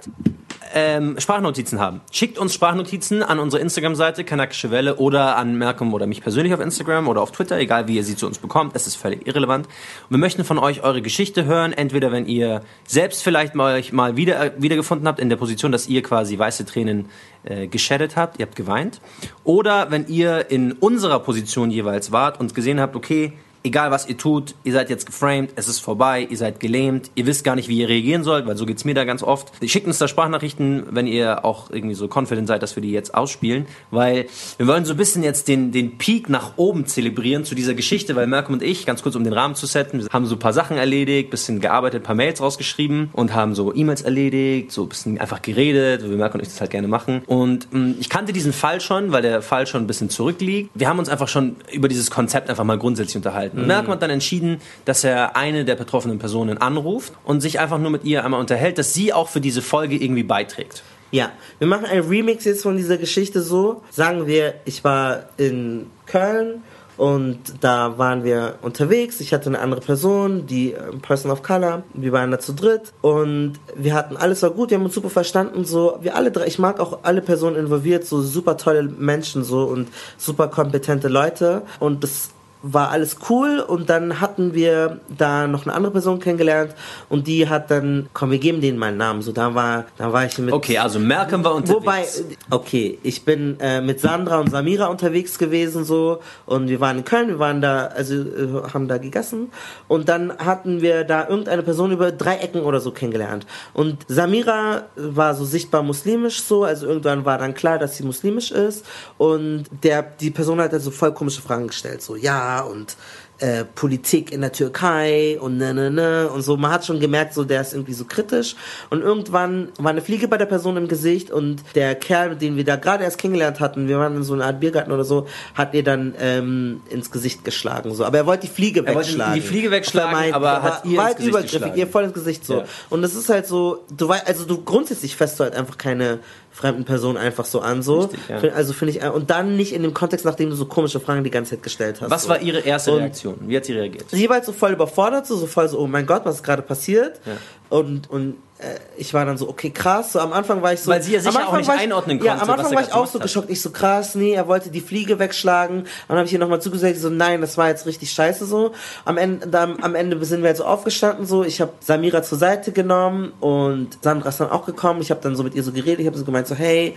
ähm, Sprachnotizen haben. Schickt uns Sprachnotizen an unsere Instagram-Seite, Kanakische Welle, oder an Malcolm oder mich persönlich auf Instagram oder auf Twitter, egal wie ihr sie zu uns bekommt, es ist völlig irrelevant. Und wir möchten von euch eure Geschichte hören, entweder wenn ihr selbst vielleicht mal euch mal wieder, wiedergefunden habt in der Position, dass ihr quasi weiße Tränen äh, geschädet habt, ihr habt geweint, oder wenn ihr in unserer Position jeweils wart und gesehen habt, okay, egal was ihr tut, ihr seid jetzt geframed, es ist vorbei, ihr seid gelähmt, ihr wisst gar nicht, wie ihr reagieren sollt, weil so geht's mir da ganz oft. Schickt uns da Sprachnachrichten, wenn ihr auch irgendwie so confident seid, dass wir die jetzt ausspielen, weil wir wollen so ein bisschen jetzt den, den Peak nach oben zelebrieren zu dieser Geschichte, weil Malcolm und ich, ganz kurz um den Rahmen zu setzen, wir haben so ein paar Sachen erledigt, bisschen gearbeitet, ein paar Mails rausgeschrieben und haben so E-Mails erledigt, so ein bisschen einfach geredet, wie Malcolm und ich das halt gerne machen. Und mh, ich kannte diesen Fall schon, weil der Fall schon ein bisschen zurückliegt. Wir haben uns einfach schon über dieses Konzept einfach mal grundsätzlich unterhalten. Und Malcolm hat dann entschieden, dass er eine der betroffenen Personen anruft und sich einfach nur mit ihr einmal unterhält, dass sie auch für diese Folge irgendwie beiträgt. Ja, wir machen einen Remix jetzt von dieser Geschichte so. Sagen wir, ich war in Köln und da waren wir unterwegs. Ich hatte eine andere Person, die äh, Person of Color. Wir waren da zu dritt und wir hatten, alles war gut, wir haben uns super verstanden. So, wir alle drei, ich mag auch alle Personen involviert, so super tolle Menschen so und super kompetente Leute. Und das war alles cool und dann hatten wir da noch eine andere Person kennengelernt und die hat dann, komm, wir geben denen mal einen Namen, so da war, da war ich mit... Okay, also Malcolm war unterwegs. Wobei, okay, ich bin äh, mit Sandra und Samira unterwegs gewesen so und wir waren in Köln, wir waren da, also äh, haben da gegessen und dann hatten wir da irgendeine Person über drei Ecken oder so kennengelernt und Samira war so sichtbar muslimisch so, also irgendwann war dann klar, dass sie muslimisch ist und der, die Person hat also voll komische Fragen gestellt, so, ja, und äh, Politik in der Türkei und ne, ne, ne und so. Man hat schon gemerkt, so der ist irgendwie so kritisch und irgendwann war eine Fliege bei der Person im Gesicht und der Kerl, den wir da gerade erst kennengelernt hatten, wir waren in so einer Art Biergarten oder so, hat ihr dann ähm, ins Gesicht geschlagen, so. Aber er wollte die Fliege er wegschlagen. Wollte die Fliege wegschlagen, aber, meint, aber hat ihr war ins halt Gesicht übergriffig, geschlagen. ihr voll ins Gesicht, so. Ja. Und das ist halt so, du weißt, also du grundsätzlich fässt du halt einfach keine fremden Personen einfach so an, so. Richtig, ja. Also finde ich, und dann nicht in dem Kontext, nachdem du so komische Fragen die ganze Zeit gestellt hast. Was so. war ihre erste und Reaktion? Wie hat sie reagiert? Sie war halt so voll überfordert, so, so voll so, oh mein Gott, was ist gerade passiert? Ja. Und, und äh, ich war dann so, okay, krass. So am Anfang war ich so... Weil sie ja sicher auch nicht ich, einordnen konnte, ja, am Anfang was er war ich auch so hat. geschockt. Ich so, krass, nee, er wollte die Fliege wegschlagen. Und dann habe ich ihr nochmal zugesagt, so, nein, das war jetzt richtig scheiße so. Am Ende, dann, am Ende sind wir halt so aufgestanden, so. Ich habe Samira zur Seite genommen und Sandra ist dann auch gekommen. Ich habe dann so mit ihr so geredet. Ich habe so gemeint, so, hey,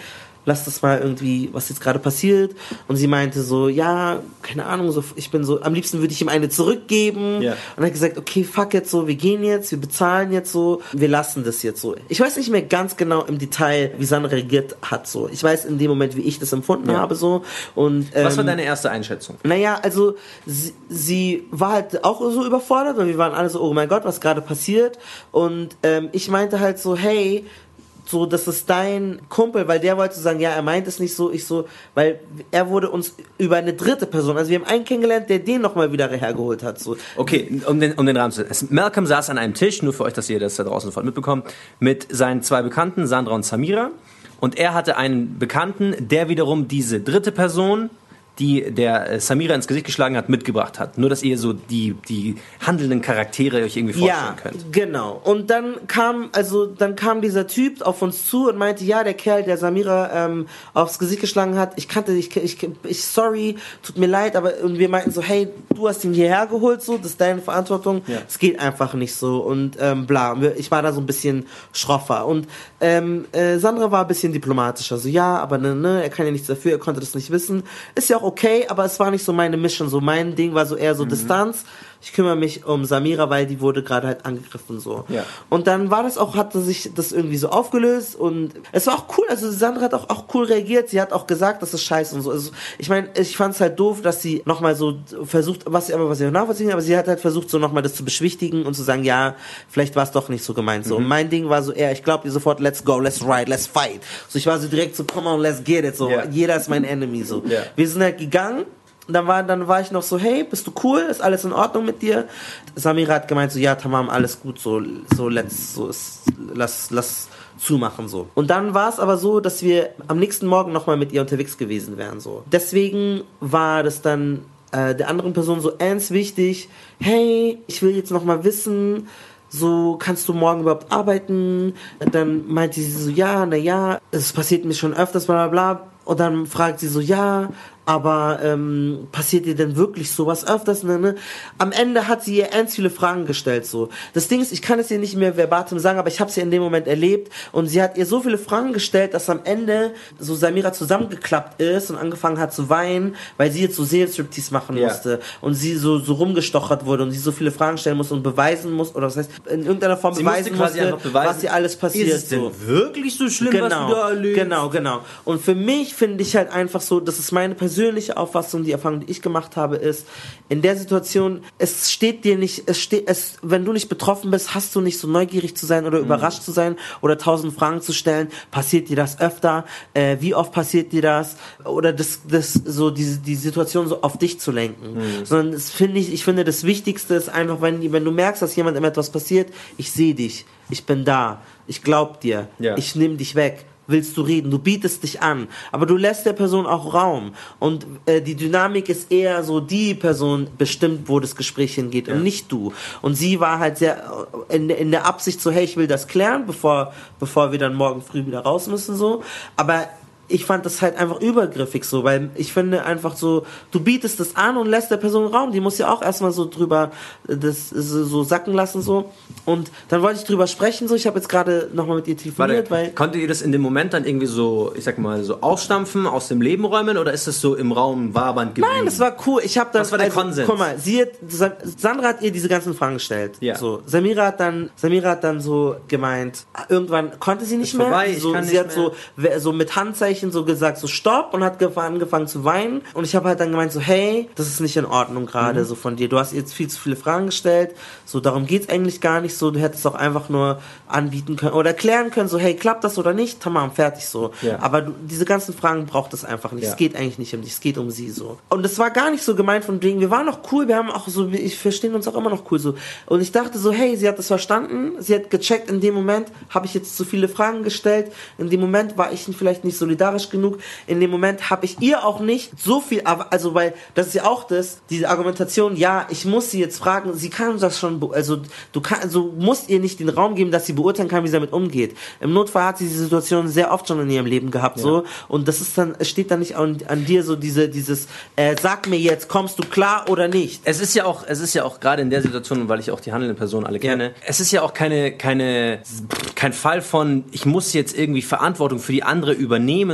lass das mal irgendwie, was jetzt gerade passiert. Und sie meinte so, ja, keine Ahnung, so, ich bin so, am liebsten würde ich ihm eine zurückgeben. Ja. Und er hat gesagt, okay, fuck jetzt so, wir gehen jetzt, wir bezahlen jetzt so, wir lassen das jetzt so. Ich weiß nicht mehr ganz genau im Detail, wie Sandra reagiert hat so. Ich weiß in dem Moment, wie ich das empfunden ja. habe so. Und, ähm, was war deine erste Einschätzung? Naja, also sie, sie war halt auch so überfordert und wir waren alle so, oh mein Gott, was gerade passiert. Und ähm, ich meinte halt so, hey, so, das ist dein Kumpel, weil der wollte sagen, ja, er meint es nicht so, ich so, weil er wurde uns über eine dritte Person, also wir haben einen kennengelernt, der den nochmal wieder hergeholt hat, so. Okay, um den, um den Rahmen zu setzen. Malcolm saß an einem Tisch, nur für euch, dass ihr das da draußen sofort mitbekommt, mit seinen zwei Bekannten, Sandra und Samira, und er hatte einen Bekannten, der wiederum diese dritte Person, die der äh, Samira ins Gesicht geschlagen hat, mitgebracht hat. Nur, dass ihr so die, die handelnden Charaktere euch irgendwie vorstellen ja, könnt. Genau. Und dann kam, also, dann kam dieser Typ auf uns zu und meinte, ja, der Kerl, der Samira ähm, aufs Gesicht geschlagen hat, ich kannte, ich, ich, ich, sorry, tut mir leid, aber, und wir meinten so, hey, du hast ihn hierher geholt, so, das ist deine Verantwortung, es ja. geht einfach nicht so und ähm, bla. Ich war da so ein bisschen schroffer und ähm, äh, Sandra war ein bisschen diplomatischer, so, ja, aber ne, ne, er kann ja nichts dafür, er konnte das nicht wissen. Ist ja auch okay, aber es war nicht so meine Mission, so mein Ding war so eher so mhm. Distanz. Ich kümmere mich um Samira, weil die wurde gerade halt angegriffen, so. Ja. Und dann war das auch, hatte sich das irgendwie so aufgelöst und es war auch cool, also Sandra hat auch, auch cool reagiert, sie hat auch gesagt, das ist scheiße und so. Also ich meine, ich fand es halt doof, dass sie nochmal so versucht, was sie aber, was sie auch nachvollziehen, aber sie hat halt versucht, so nochmal das zu beschwichtigen und zu sagen, ja, vielleicht war es doch nicht so gemeint, so. Mhm. Und mein Ding war so eher, ich glaube ihr sofort, let's go, let's ride, let's fight. So, ich war so direkt so, come on, let's get it, so. Yeah. Jeder ist mein Enemy, so. Yeah. Wir sind halt gegangen. Dann war, dann war ich noch so, hey, bist du cool? Ist alles in Ordnung mit dir? Samira hat gemeint so, ja, Tamam, alles gut, so, so, let's, so, ist, lass, lass zumachen, so. Und dann war es aber so, dass wir am nächsten Morgen nochmal mit ihr unterwegs gewesen wären, so. Deswegen war das dann, äh, der anderen Person so ernst wichtig, hey, ich will jetzt nochmal wissen, so, kannst du morgen überhaupt arbeiten? Dann meinte sie so, ja, na ja, es passiert mir schon öfters, bla, bla, bla. Und dann fragt sie so, ja, aber ähm, passiert dir denn wirklich sowas öfters? Ne, ne? Am Ende hat sie ihr ernst viele Fragen gestellt. So. Das Ding ist, ich kann es ihr nicht mehr verbatim sagen, aber ich habe sie in dem Moment erlebt und sie hat ihr so viele Fragen gestellt, dass am Ende so Samira zusammengeklappt ist und angefangen hat zu weinen, weil sie jetzt so Seelenstriptease machen ja. musste und sie so, so rumgestochert wurde und sie so viele Fragen stellen musste und beweisen musste, oder das heißt, in irgendeiner Form sie beweisen musste, musste beweisen, was ihr alles passiert. Ist es denn so. wirklich so schlimm, genau, was du da erlebst? Genau, genau. Und für mich finde ich halt einfach so, das ist meine persönliche persönliche Auffassung, die Erfahrung, die ich gemacht habe, ist, in der Situation, es steht dir nicht, es steht, es, wenn du nicht betroffen bist, hast du nicht so neugierig zu sein oder mhm. überrascht zu sein oder tausend Fragen zu stellen. Passiert dir das öfter? Äh, wie oft passiert dir das? Oder das, das, so, die, die Situation so auf dich zu lenken. Mhm. Sondern das finde ich, ich finde, das Wichtigste ist einfach, wenn, wenn du merkst, dass jemandem etwas passiert, ich sehe dich, ich bin da, ich glaub dir, ja. ich nehme dich weg. Willst du reden, du bietest dich an, aber du lässt der Person auch Raum und äh, die Dynamik ist eher so, die Person bestimmt, wo das Gespräch hingeht ja. und nicht du. Und sie war halt sehr in, in der Absicht so, hey, ich will das klären, bevor, bevor wir dann morgen früh wieder raus müssen, so, aber ich fand das halt einfach übergriffig so, weil ich finde einfach so, du bietest das an und lässt der Person Raum, die muss ja auch erstmal so drüber das so sacken lassen so und dann wollte ich drüber sprechen so, ich habe jetzt gerade nochmal mit ihr telefoniert, Warte, weil... Konntet ihr das in dem Moment dann irgendwie so, ich sag mal, so ausstampfen, aus dem Leben räumen oder ist das so im Raum wabernd geblieben? Nein, das war cool, ich habe dann... Was war der also, Konsens? Guck mal, sie hat, Sandra hat ihr diese ganzen Fragen gestellt, ja. so, Samira hat dann, Samira hat dann so gemeint, irgendwann konnte sie nicht ist mehr, vorbei, so, ich kann sie nicht hat mehr. so, so mit Handzeichen so gesagt, so stopp und hat angefangen zu weinen und ich habe halt dann gemeint so, hey, das ist nicht in Ordnung gerade mhm. so von dir, du hast jetzt viel zu viele Fragen gestellt, so darum geht's eigentlich gar nicht so, du hättest auch einfach nur anbieten können oder klären können, so hey, klappt das oder nicht, tamam, fertig so, ja. aber du, diese ganzen Fragen braucht es einfach nicht, ja. es geht eigentlich nicht um dich, es geht um sie so und es war gar nicht so gemeint von wegen, wir waren noch cool, wir haben auch so, ich verstehen uns auch immer noch cool so und ich dachte so, hey, sie hat das verstanden, sie hat gecheckt, in dem Moment habe ich jetzt zu viele Fragen gestellt, in dem Moment war ich vielleicht nicht solidarisch genug, in dem Moment habe ich ihr auch nicht so viel, also weil, das ist ja auch das, diese Argumentation, ja, ich muss sie jetzt fragen, sie kann das schon, also du kannst, also musst ihr nicht den Raum geben, dass sie beurteilen kann, wie sie damit umgeht. Im Notfall hat sie diese Situation sehr oft schon in ihrem Leben gehabt, ja. so, und das ist dann, es steht dann nicht an, an dir so diese, dieses, äh, sag mir jetzt, kommst du klar oder nicht? Es ist ja auch, es ist ja auch gerade in der Situation, weil ich auch die handelnden Personen alle kenne, ja. es ist ja auch keine, keine, kein Fall von, ich muss jetzt irgendwie Verantwortung für die andere übernehmen,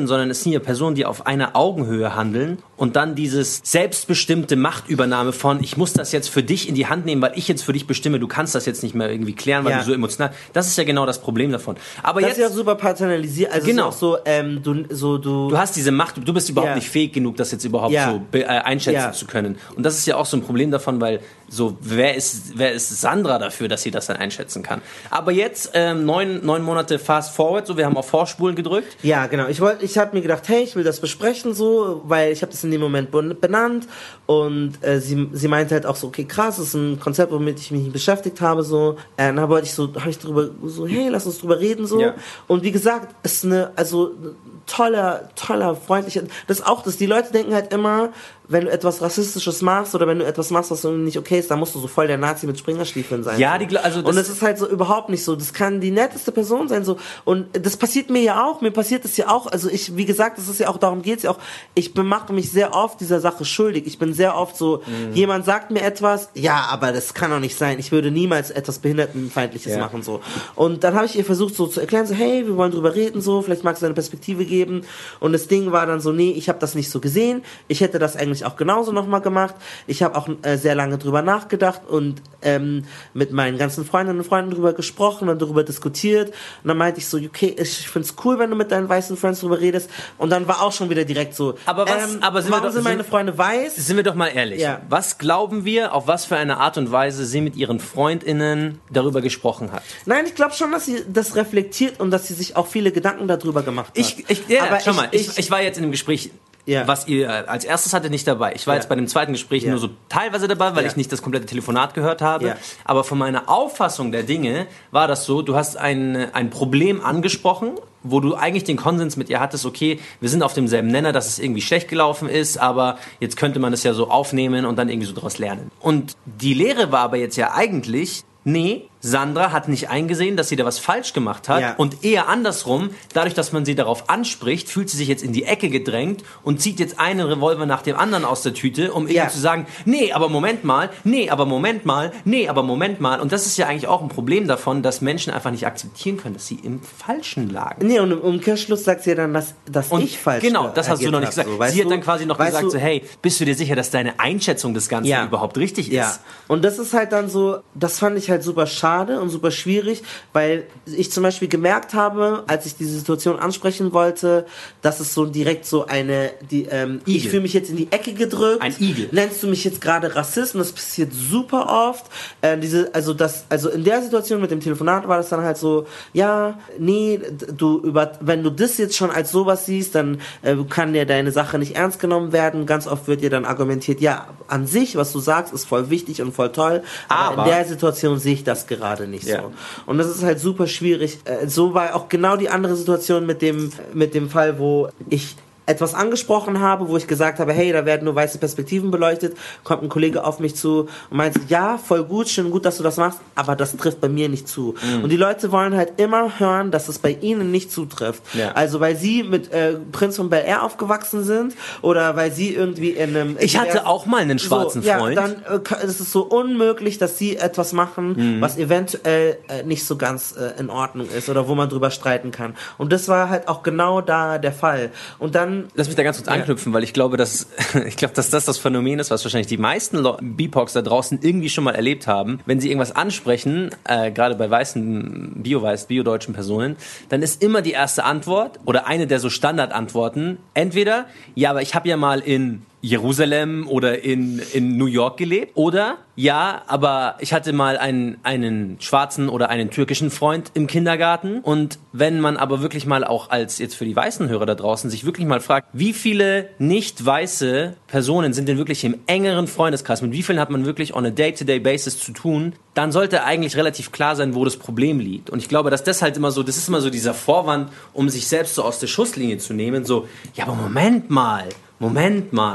Personen, sondern es sind ja Personen, die auf einer Augenhöhe handeln und dann dieses selbstbestimmte Machtübernahme von, ich muss das jetzt für dich in die Hand nehmen, weil ich jetzt für dich bestimme, du kannst das jetzt nicht mehr irgendwie klären, weil Ja. du so emotional, das ist ja genau das Problem davon. Aber Das jetzt, ist ja auch super paternalisiert, also Genau. es ist auch so, ähm, du, so, du, du hast diese Macht, du bist überhaupt Ja. nicht fähig genug, das jetzt überhaupt Ja. so be- äh, einschätzen Ja. zu können. Und das ist ja auch so ein Problem davon, weil so, wer ist, wer ist Sandra dafür, dass sie das dann einschätzen kann? Aber jetzt, ähm, neun, neun Monate fast forward, so, wir haben auf Vorspulen gedrückt. Ja, genau. Ich wollte, ich habe mir gedacht, hey, ich will das besprechen so, weil ich habe das in dem Moment ben- benannt und äh, sie, sie meinte halt auch so, okay, krass, das ist ein Konzept, womit ich mich beschäftigt habe so. Äh, dann wollte ich so, habe ich drüber so, hey, lass uns drüber reden so. Ja. Und wie gesagt, ist eine, also toller, toller, freundlicher. Das ist auch, das. Die Leute denken halt immer, wenn du etwas Rassistisches machst oder wenn du etwas machst, was irgendwie nicht okay ist, dann musst du so voll der Nazi mit Springerstiefeln sein. Ja, so. die, also das, Und das ist halt so überhaupt nicht so. Das kann die netteste Person sein, so. Und das passiert mir ja auch. Mir passiert das ja auch. Also ich, wie gesagt, das ist ja auch, darum geht's ja auch. Ich mache mich sehr oft dieser Sache schuldig. Ich bin sehr oft so, Mhm. jemand sagt mir etwas, ja, aber das kann doch nicht sein. Ich würde niemals etwas Behindertenfeindliches Ja. machen, so. Und dann habe ich ihr versucht, so zu erklären, so, hey, wir wollen drüber reden, so, vielleicht magst du eine Perspektive geben. Und das Ding war dann so, nee, ich habe das nicht so gesehen. Ich hätte das eigentlich auch genauso nochmal gemacht. Ich habe auch äh, sehr lange drüber nachgedacht und ähm, mit meinen ganzen Freundinnen und Freunden drüber gesprochen und darüber diskutiert. Und dann meinte ich so, okay, ich find's cool, wenn du mit deinen weißen Friends drüber redest. Und dann war auch schon wieder direkt so, Aber was- ähm, aber sind wir warum doch- sind meine sind- Freunde weiß? sind wir doch mal ehrlich. Ja. Was glauben wir, auf was für eine Art und Weise sie mit ihren FreundInnen darüber gesprochen hat? Nein, ich glaube schon, dass sie das reflektiert und dass sie sich auch viele Gedanken darüber gemacht hat. Ich, ich, ja, Aber schau ich- mal, ich, ich- ich war jetzt in dem Gespräch, Ja. was ihr als erstes hattet, nicht dabei. Ich war Ja. jetzt bei dem zweiten Gespräch Ja. nur so teilweise dabei, weil Ja. ich nicht das komplette Telefonat gehört habe. Ja. Aber von meiner Auffassung der Dinge war das so, du hast ein, ein Problem angesprochen, wo du eigentlich den Konsens mit ihr hattest, okay, wir sind auf demselben Nenner, dass es irgendwie schlecht gelaufen ist, aber jetzt könnte man es ja so aufnehmen und dann irgendwie so daraus lernen. Und die Lehre war aber jetzt ja eigentlich, nee, Sandra hat nicht eingesehen, dass sie da was falsch gemacht hat Ja. und eher andersrum, dadurch, dass man sie darauf anspricht, fühlt sie sich jetzt in die Ecke gedrängt und zieht jetzt einen Revolver nach dem anderen aus der Tüte, um irgendwie Ja. zu sagen, nee, aber Moment mal, nee, aber Moment mal, nee, aber Moment mal. Und das ist ja eigentlich auch ein Problem davon, dass Menschen einfach nicht akzeptieren können, dass sie im Falschen lagen. Nee, und im Umkehrschluss sagt sie ja dann, dass, dass Und ich falsch genau, das hast du agiert noch nicht hab, gesagt. so, weißt Sie hat du? dann quasi noch Weißt gesagt, du? so, hey, bist du dir sicher, dass deine Einschätzung des Ganzen Ja. überhaupt richtig ist? Ja, und das ist halt dann so, das fand ich halt super schade und super schwierig, weil ich zum Beispiel gemerkt habe, als ich diese Situation ansprechen wollte, dass es so direkt so eine, die, ähm, ich Igel. fühle mich jetzt in die Ecke gedrückt. Ein Igel. Nennst du mich jetzt gerade Rassist? Und das passiert super oft. Äh, diese, also das, also in der Situation mit dem Telefonat war das dann halt so, ja, nee, du über, wenn du das jetzt schon als sowas siehst, dann äh, kann dir deine Sache nicht ernst genommen werden. Ganz oft wird dir dann argumentiert, ja, an sich, was du sagst, ist voll wichtig und voll toll, aber, Aber- in der Situation sehe ich das gerade nicht Ja. so. Und das ist halt super schwierig. Äh, so war auch genau die andere Situation mit dem, mit dem Fall, wo ich etwas angesprochen habe, wo ich gesagt habe, hey, da werden nur weiße Perspektiven beleuchtet, kommt ein Kollege auf mich zu und meint, ja, voll gut, schön gut, dass du das machst, aber das trifft bei mir nicht zu. Mhm. Und die Leute wollen halt immer hören, dass es bei ihnen nicht zutrifft. Ja. Also weil sie mit äh, Prinz von Bel-Air aufgewachsen sind oder weil sie irgendwie in einem... Ich hatte auch mal einen schwarzen so, Freund. Ja, dann äh, ka- es ist so unmöglich, dass sie etwas machen, Mhm. was eventuell äh, nicht so ganz äh, in Ordnung ist oder wo man drüber streiten kann. Und das war halt auch genau da der Fall. Und dann... Lass mich da ganz kurz Ja. anknüpfen, weil ich glaube, dass ich glaube, dass das das Phänomen ist, was wahrscheinlich die meisten Lo- B P O Cs da draußen irgendwie schon mal erlebt haben. Wenn sie irgendwas ansprechen, äh, gerade bei weißen, bio-weiß, bio-deutschen Personen, dann ist immer die erste Antwort oder eine der so Standardantworten entweder, ja, aber ich habe ja mal in Jerusalem oder in, in New York gelebt. Oder, ja, aber ich hatte mal einen, einen schwarzen oder einen türkischen Freund im Kindergarten. Und wenn man aber wirklich mal auch als, jetzt für die weißen Hörer da draußen, sich wirklich mal fragt, wie viele nicht weiße Personen sind denn wirklich im engeren Freundeskreis, mit wie vielen hat man wirklich on a day-to-day-basis zu tun, dann sollte eigentlich relativ klar sein, wo das Problem liegt. Und ich glaube, dass das halt immer so, das ist immer so dieser Vorwand, um sich selbst so aus der Schusslinie zu nehmen, so, ja, aber Moment mal, Moment mal.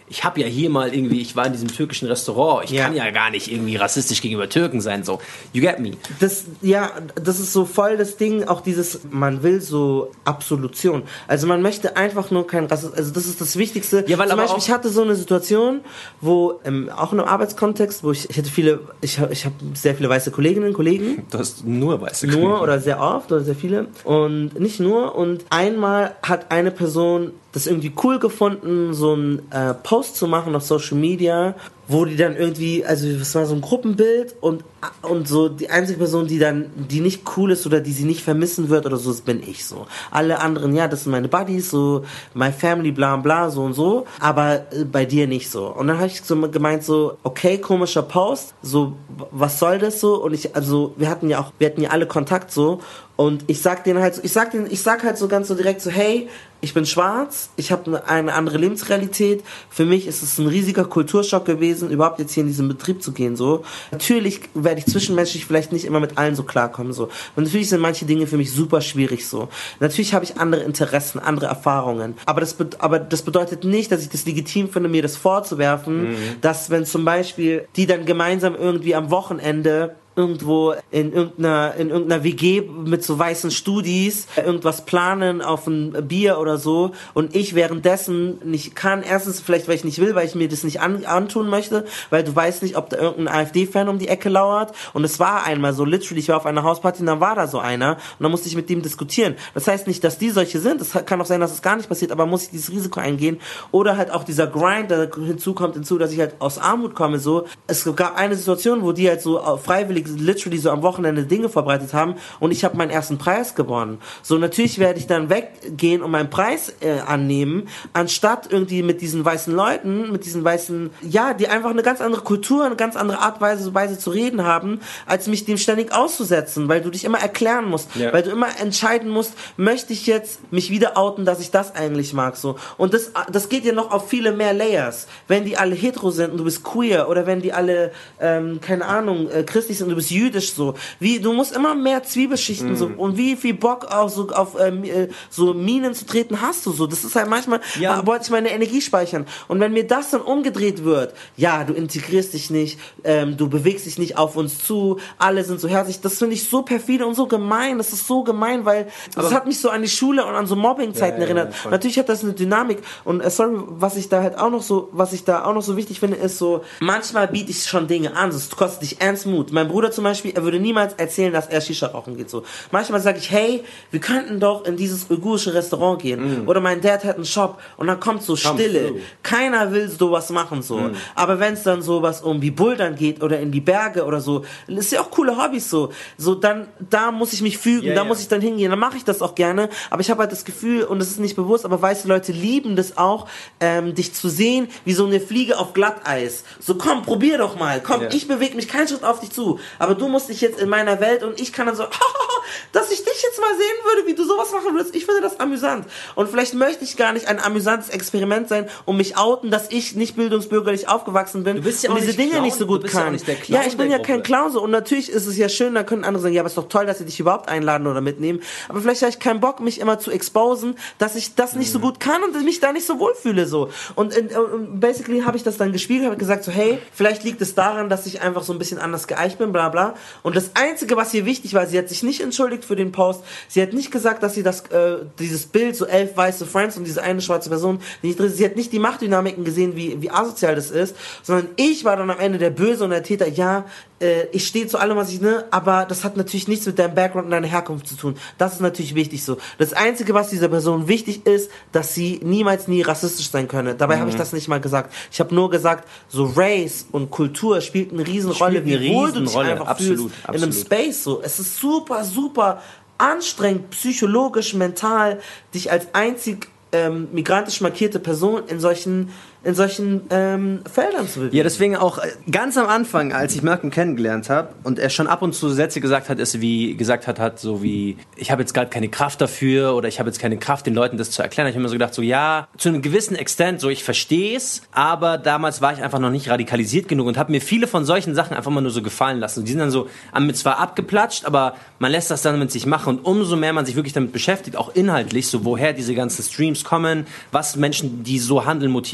ich habe ja hier mal irgendwie, ich war in diesem türkischen Restaurant, ich Ja. kann ja gar nicht irgendwie rassistisch gegenüber Türken sein, so. You get me? Das, ja, das ist so voll das Ding, auch dieses, man will so Absolution. Also man möchte einfach nur kein Rassismus, also das ist das Wichtigste. Ja, weil Zum aber Beispiel, auch- ich hatte so eine Situation, wo, ähm, auch in einem Arbeitskontext, wo ich, ich hatte viele, ich, ich habe sehr viele weiße Kolleginnen und Kollegen. Du hast nur weiße Nur oder sehr oft oder sehr viele. Und nicht nur. Und einmal hat eine Person das irgendwie cool gefunden, so einen äh, Post zu machen auf Social Media, wo die dann irgendwie, also es war so ein Gruppenbild und, und so die einzige Person, die dann, die nicht cool ist oder die sie nicht vermissen wird oder so, das bin ich so. Alle anderen, ja, das sind meine Buddies, so, my family, bla bla, so und so, aber äh, bei dir nicht so. Und dann habe ich so gemeint so, okay, komischer Post, so, was soll das so? Und ich, also, wir hatten ja auch, wir hatten ja alle Kontakt so. Und ich sag denen halt so, ich sag denen, ich sag halt so ganz so direkt so, hey, ich bin schwarz, ich habe eine andere Lebensrealität. Für mich ist es ein riesiger Kulturschock gewesen, überhaupt jetzt hier in diesen Betrieb zu gehen, so. Natürlich werde ich zwischenmenschlich vielleicht nicht immer mit allen so klarkommen, so. Und natürlich sind manche Dinge für mich super schwierig, so. Natürlich habe ich andere Interessen, andere Erfahrungen. Aber das, be- aber das bedeutet nicht, dass ich das legitim finde, mir das vorzuwerfen, dass wenn zum Beispiel die dann gemeinsam irgendwie am Wochenende irgendwo in irgendeiner, in irgendeiner W G mit so weißen Studis irgendwas planen auf ein Bier oder so und ich währenddessen nicht kann, erstens vielleicht, weil ich nicht will, weil ich mir das nicht an, antun möchte, weil du weißt nicht, ob da irgendein AfD-Fan um die Ecke lauert und es war einmal so, literally, ich war auf einer Hausparty und dann war da so einer und dann musste ich mit dem diskutieren. Das heißt nicht, dass die solche sind, es kann auch sein, dass es gar nicht passiert, aber muss ich dieses Risiko eingehen oder halt auch dieser Grind, der hinzukommt hinzu, dass ich halt aus Armut komme, so. Es gab eine Situation, wo die halt so freiwillig literally so am Wochenende Dinge vorbereitet haben und ich habe meinen ersten Preis gewonnen. So, natürlich werde ich dann weggehen und meinen Preis äh, annehmen, anstatt irgendwie mit diesen weißen Leuten, mit diesen weißen, ja, die einfach eine ganz andere Kultur, eine ganz andere Art Weise, Weise zu reden haben, als mich dem ständig auszusetzen, weil du dich immer erklären musst, Ja. weil du immer entscheiden musst, möchte ich jetzt mich wieder outen, dass ich das eigentlich mag, so. Und das, das geht ja noch auf viele mehr Layers. Wenn die alle hetero sind und du bist queer oder wenn die alle, ähm, keine Ahnung, äh, christlich sind und du bist jüdisch, so. Wie, du musst immer mehr Zwiebelschichten, so. Und wie viel Bock auf so, auf, ähm, äh, so Minen zu treten hast du, so. Das ist halt manchmal, Ja. ja. wollte ich meine Energie speichern. Und wenn mir das dann umgedreht wird, ja, du integrierst dich nicht, ähm, du bewegst dich nicht auf uns zu, alle sind so herzlich, das finde ich so perfide und so gemein, das ist so gemein, weil das Aber- hat mich so an die Schule und an so Mobbing-Zeiten Ja, ja, erinnert. ja, voll. Natürlich hat das eine Dynamik und äh, sorry, was ich da halt auch noch so, was ich da auch noch so wichtig finde, ist so, manchmal biete ich schon Dinge an, so, es kostet dich ernst Mut. Mein Bruder zum Beispiel, er würde niemals erzählen, dass er Shisha rauchen geht, so. Manchmal sage ich, hey, wir könnten doch in dieses uigurische Restaurant gehen. Oder mein Dad hat einen Shop und dann kommt so Stille. through. Keiner will sowas machen, so. Aber wenn es dann sowas um wie Bouldern geht oder in die Berge oder so, das ist ja auch coole Hobbys, so. So, dann, da muss ich mich fügen, Ja, da ja. muss ich dann hingehen, dann mache ich das auch gerne. Aber ich habe halt das Gefühl, und das ist nicht bewusst, aber weiße Leute lieben das auch, ähm, dich zu sehen, wie so eine Fliege auf Glatteis. So, komm, probier doch mal. Komm, Ja. ich bewege mich keinen Schritt auf dich zu. Aber du musst dich jetzt in meiner Welt und ich kann dann so, dass ich dich jetzt mal sehen würde, wie du sowas machen würdest. Ich finde das amüsant. Und vielleicht möchte ich gar nicht ein amüsantes Experiment sein und mich outen, dass ich nicht bildungsbürgerlich aufgewachsen bin Du bist ja und auch diese nicht Dinge Clown, nicht so du gut bist ja auch kann. nicht der Clown Ja, ich bin der ja kein Gruppe. Clown so. Und natürlich ist es ja schön, da können andere sagen, ja, aber ist doch toll, dass sie dich überhaupt einladen oder mitnehmen. Aber vielleicht habe ich keinen Bock, mich immer zu exposen, dass ich das nicht so gut kann und mich da nicht so wohlfühle so. Und, in, und basically habe ich das dann gespielt, habe gesagt so, hey, vielleicht liegt es daran, dass ich einfach so ein bisschen anders geeicht bin, bla bla. Und das Einzige, was hier wichtig war, sie hat sich nicht entschuldigt für den Post, sie hat nicht gesagt, dass sie das, äh, dieses Bild, so elf weiße Friends und diese eine schwarze Person, die nicht drin ist, sie hat nicht die Machtdynamiken gesehen, wie, wie asozial das ist, sondern ich war dann am Ende der Böse und der Täter, ja, äh, ich stehe zu allem, was ich, ne, aber das hat natürlich nichts mit deinem Background und deiner Herkunft zu tun. Das ist natürlich wichtig so. Das Einzige, was dieser Person wichtig ist, dass sie niemals nie rassistisch sein könne. Dabei Mhm. habe ich das nicht mal gesagt. Ich habe nur gesagt, so Race und Kultur spielt eine Riesenrolle, Spielt eine wie wohl du dich Riesenrolle, einfach absolut, fühlst in einem absolut. Space so. Es ist super, super anstrengend, psychologisch, mental, dich als einzig ähm, migrantisch markierte Person in solchen in solchen ähm, Feldern zu bewegen. Ja, deswegen auch äh, ganz am Anfang, als ich Malcolm kennengelernt habe und er schon ab und zu Sätze gesagt hat, ist wie gesagt hat, hat so wie ich habe jetzt gerade keine Kraft dafür oder ich habe jetzt keine Kraft, den Leuten das zu erklären. Ich habe mir so gedacht, so ja, zu einem gewissen Extent, so ich verstehe es, aber damals war ich einfach noch nicht radikalisiert genug und habe mir viele von solchen Sachen einfach mal nur so gefallen lassen. Und die sind dann so an mir zwar abgeplatscht, aber man lässt das dann mit sich machen und umso mehr man sich wirklich damit beschäftigt, auch inhaltlich, so woher diese ganzen Streams kommen, was Menschen, die so handeln, motiviert und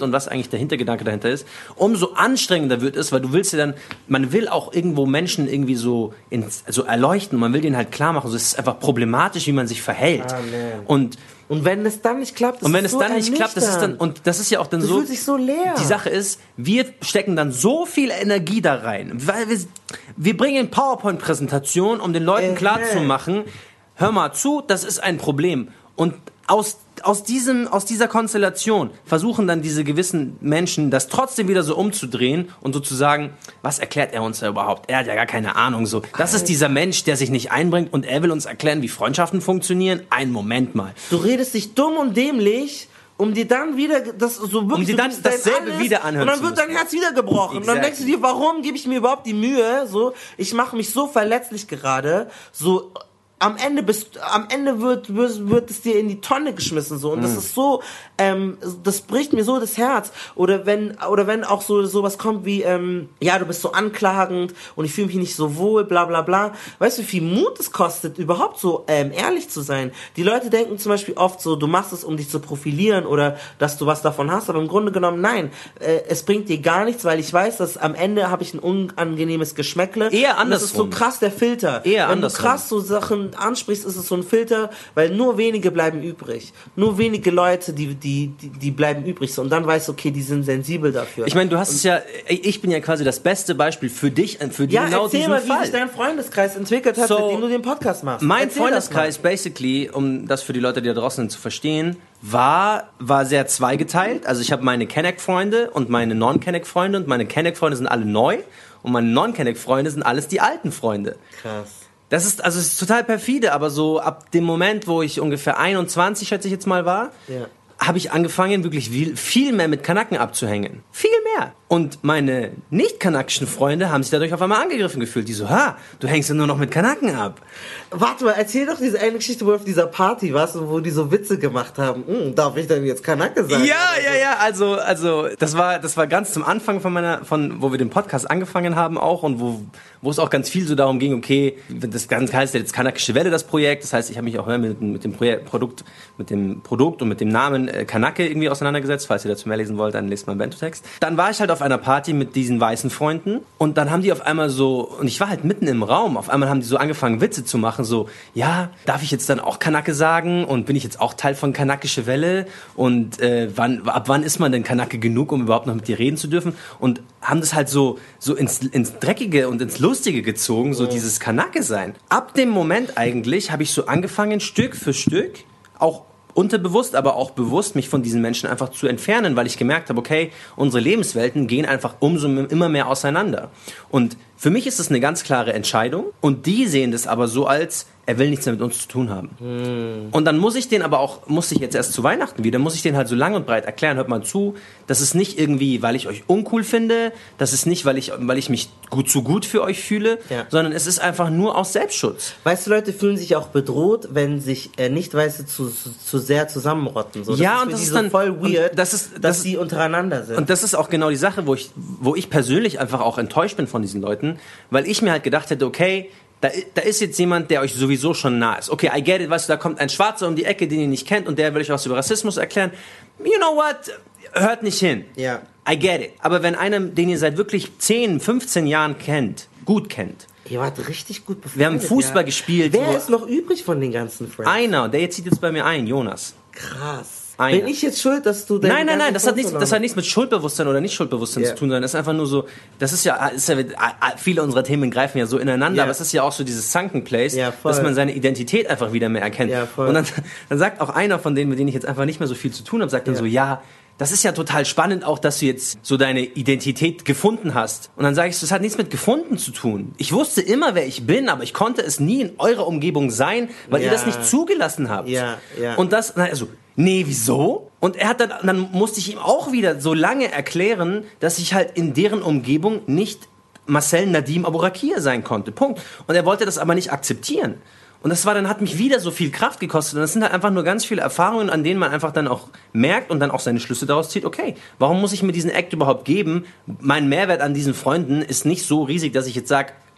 und was eigentlich der Hintergedanke dahinter ist, umso anstrengender wird es, weil du willst ja dann, man will auch irgendwo Menschen irgendwie so, ins, so erleuchten, man will denen halt klar machen, so, es ist einfach problematisch, wie man sich verhält. Ah, und Und wenn es dann nicht klappt, das und wenn ist es so dann nicht klappt, das ist dann, und das ist ja auch dann du so, fühlst dich so leer. Die Sache ist, wir stecken dann so viel Energie da rein, weil wir, wir bringen PowerPoint-Präsentationen, um den Leuten Äh, klarzumachen, hör mal zu, das ist ein Problem. Und aus, aus, diesem, aus dieser Konstellation versuchen dann diese gewissen Menschen, das trotzdem wieder so umzudrehen und so zu sagen, was erklärt er uns da überhaupt? Er hat ja gar keine Ahnung. So, das ist dieser Mensch, der sich nicht einbringt und er will uns erklären, wie Freundschaften funktionieren. Ein Moment mal. Du redest dich dumm und dämlich, um dir dann wieder das so wirklich um dir dann so dasselbe alles, wieder anhören und dann zu wird dein müssen. Herz wieder gebrochen. Exactly. Und dann denkst du dir, warum gebe ich mir überhaupt die Mühe? So, ich mache mich so verletzlich gerade. So, am Ende bist, am Ende wird, wird, wird es dir in die Tonne geschmissen, so. Und mm. das ist so, ähm, das bricht mir so das Herz. Oder wenn, oder wenn auch so, sowas kommt wie, ähm, ja, du bist so anklagend und ich fühle mich nicht so wohl, bla, bla, bla. Weißt du, wie viel Mut es kostet, überhaupt so, ähm, ehrlich zu sein? Die Leute denken zum Beispiel oft so, du machst es, um dich zu profilieren oder, dass du was davon hast, aber im Grunde genommen, nein. Äh, es bringt dir gar nichts, weil ich weiß, dass am Ende habe ich ein unangenehmes Geschmäckle. Eher andersrum. Und das ist so krass der Filter. Eher wenn andersrum. du krass so Sachen ansprichst, ist es so ein Filter, weil nur wenige bleiben übrig. Nur wenige Leute, die, die, die, die bleiben übrig. So, und dann weißt du, okay, die sind sensibel dafür. Ich meine, du hast und es ja, ich bin ja quasi das beste Beispiel für dich, für die ja, genau erzähl diesen mal, Fall. wie sich dein Freundeskreis entwickelt hat, So, seitdem du den Podcast machst. Mein Erzähl Freundeskreis, basically, um das für die Leute, die da draußen sind, zu verstehen, war, war sehr zweigeteilt. Also ich habe meine Kenneck-Freunde und meine Non-Kenneck-Freunde und meine Kenneck-Freunde sind alle neu und meine Non-Kenneck-Freunde sind alles die alten Freunde. Krass. Das ist, also es ist total perfide, aber so ab dem Moment, wo ich ungefähr einundzwanzig, schätze ich jetzt mal, war, ja. habe ich angefangen, wirklich viel, viel mehr mit Kanaken abzuhängen. Viel mehr. Und meine nicht-kanakischen Freunde haben sich dadurch auf einmal angegriffen gefühlt. Die so, ha, du hängst ja nur noch mit Kanaken ab. Warte mal, erzähl doch diese eine Geschichte, wo du auf dieser Party warst und wo die so Witze gemacht haben. Hm, darf ich denn jetzt Kanake sagen? Ja, ja, ja, also, also, das war, das war ganz zum Anfang von meiner, von, wo wir den Podcast angefangen haben auch und wo, wo es auch ganz viel so darum ging, okay, das Ganze heißt jetzt Kanakische Welle, das Projekt. Das heißt, ich habe mich auch mit, mit dem Projekt, Produkt, mit dem Produkt und mit dem Namen äh, Kanake irgendwie auseinandergesetzt. Falls ihr dazu mehr lesen wollt, dann lest mal einen Bento-Text. Dann war ich halt auf einer Party mit diesen weißen Freunden und dann haben die auf einmal so, und ich war halt mitten im Raum, auf einmal haben die so angefangen Witze zu machen, so, ja, darf ich jetzt dann auch Kanake sagen und bin ich jetzt auch Teil von Kanakische Welle und äh, wann, ab wann ist man denn Kanake genug, um überhaupt noch mit dir reden zu dürfen, und haben das halt so, so ins, ins Dreckige und ins Lustige gezogen, so oh. dieses Kanake sein. Ab dem Moment eigentlich habe ich so angefangen, Stück für Stück, auch unterbewusst, aber auch bewusst, mich von diesen Menschen einfach zu entfernen, weil ich gemerkt habe, okay, unsere Lebenswelten gehen einfach umso immer mehr auseinander. Und für mich ist das eine ganz klare Entscheidung und die sehen das aber so als, er will nichts mehr mit uns zu tun haben. Hm. Und dann muss ich den aber auch, muss ich jetzt erst zu Weihnachten wieder, muss ich den halt so lang und breit erklären, hört mal zu, das ist nicht irgendwie, weil ich euch uncool finde, das ist nicht, weil ich, weil ich mich gut zu gut für euch fühle, ja. sondern es ist einfach nur aus Selbstschutz. Weißt du, Leute fühlen sich auch bedroht, wenn sich äh, Nicht-Weiße zu, zu, zu sehr zusammenrotten. So. Das ja, ist und das ist so dann voll weird, das ist, dass das, die untereinander sind. Und das ist auch genau die Sache, wo ich, wo ich persönlich einfach auch enttäuscht bin von diesen Leuten, weil ich mir halt gedacht hätte, okay, Da, da ist jetzt jemand, der euch sowieso schon nah ist. Okay, I get it, weißt du, da kommt ein Schwarzer um die Ecke, den ihr nicht kennt und der will euch was über Rassismus erklären. You know what? Hört nicht hin. Ja. I get it. Aber wenn einer, den ihr seit wirklich zehn, fünfzehn Jahren kennt, gut kennt. Ihr wart richtig gut befreundet. Wir haben Fußball ja. gespielt. Wer ist noch übrig von den ganzen Friends? Einer, der jetzt zieht jetzt bei mir ein, Jonas. Krass. Einer. Bin ich jetzt schuld, dass du... Nein, nein, nein, das hat, nichts, das hat nichts mit Schuldbewusstsein oder nicht Schuldbewusstsein yeah. zu tun, sondern das ist einfach nur so, das ist ja, ist ja, viele unserer Themen greifen ja so ineinander, yeah. aber es ist ja auch so dieses Sunken Place, ja, dass man seine Identität einfach wieder mehr erkennt. Ja, voll. Und dann, dann sagt auch einer von denen, mit denen ich jetzt einfach nicht mehr so viel zu tun habe, sagt dann ja. so, ja, das ist ja total spannend auch, dass du jetzt so deine Identität gefunden hast. Und dann sage ich, das hat nichts mit gefunden zu tun. Ich wusste immer, wer ich bin, aber ich konnte es nie in eurer Umgebung sein, weil ja. ihr das nicht zugelassen habt. Ja, ja. Und das, also, nee, wieso? Und er hat dann, dann musste ich ihm auch wieder so lange erklären, dass ich halt in deren Umgebung nicht Marcel Nadim Abourakir sein konnte. Punkt. Und er wollte das aber nicht akzeptieren. Und das war dann, hat mich wieder so viel Kraft gekostet. Und das sind halt einfach nur ganz viele Erfahrungen, an denen man einfach dann auch merkt und dann auch seine Schlüsse daraus zieht. Okay, warum muss ich mir diesen Act überhaupt geben? Mein Mehrwert an diesen Freunden ist nicht so riesig, dass ich jetzt sage,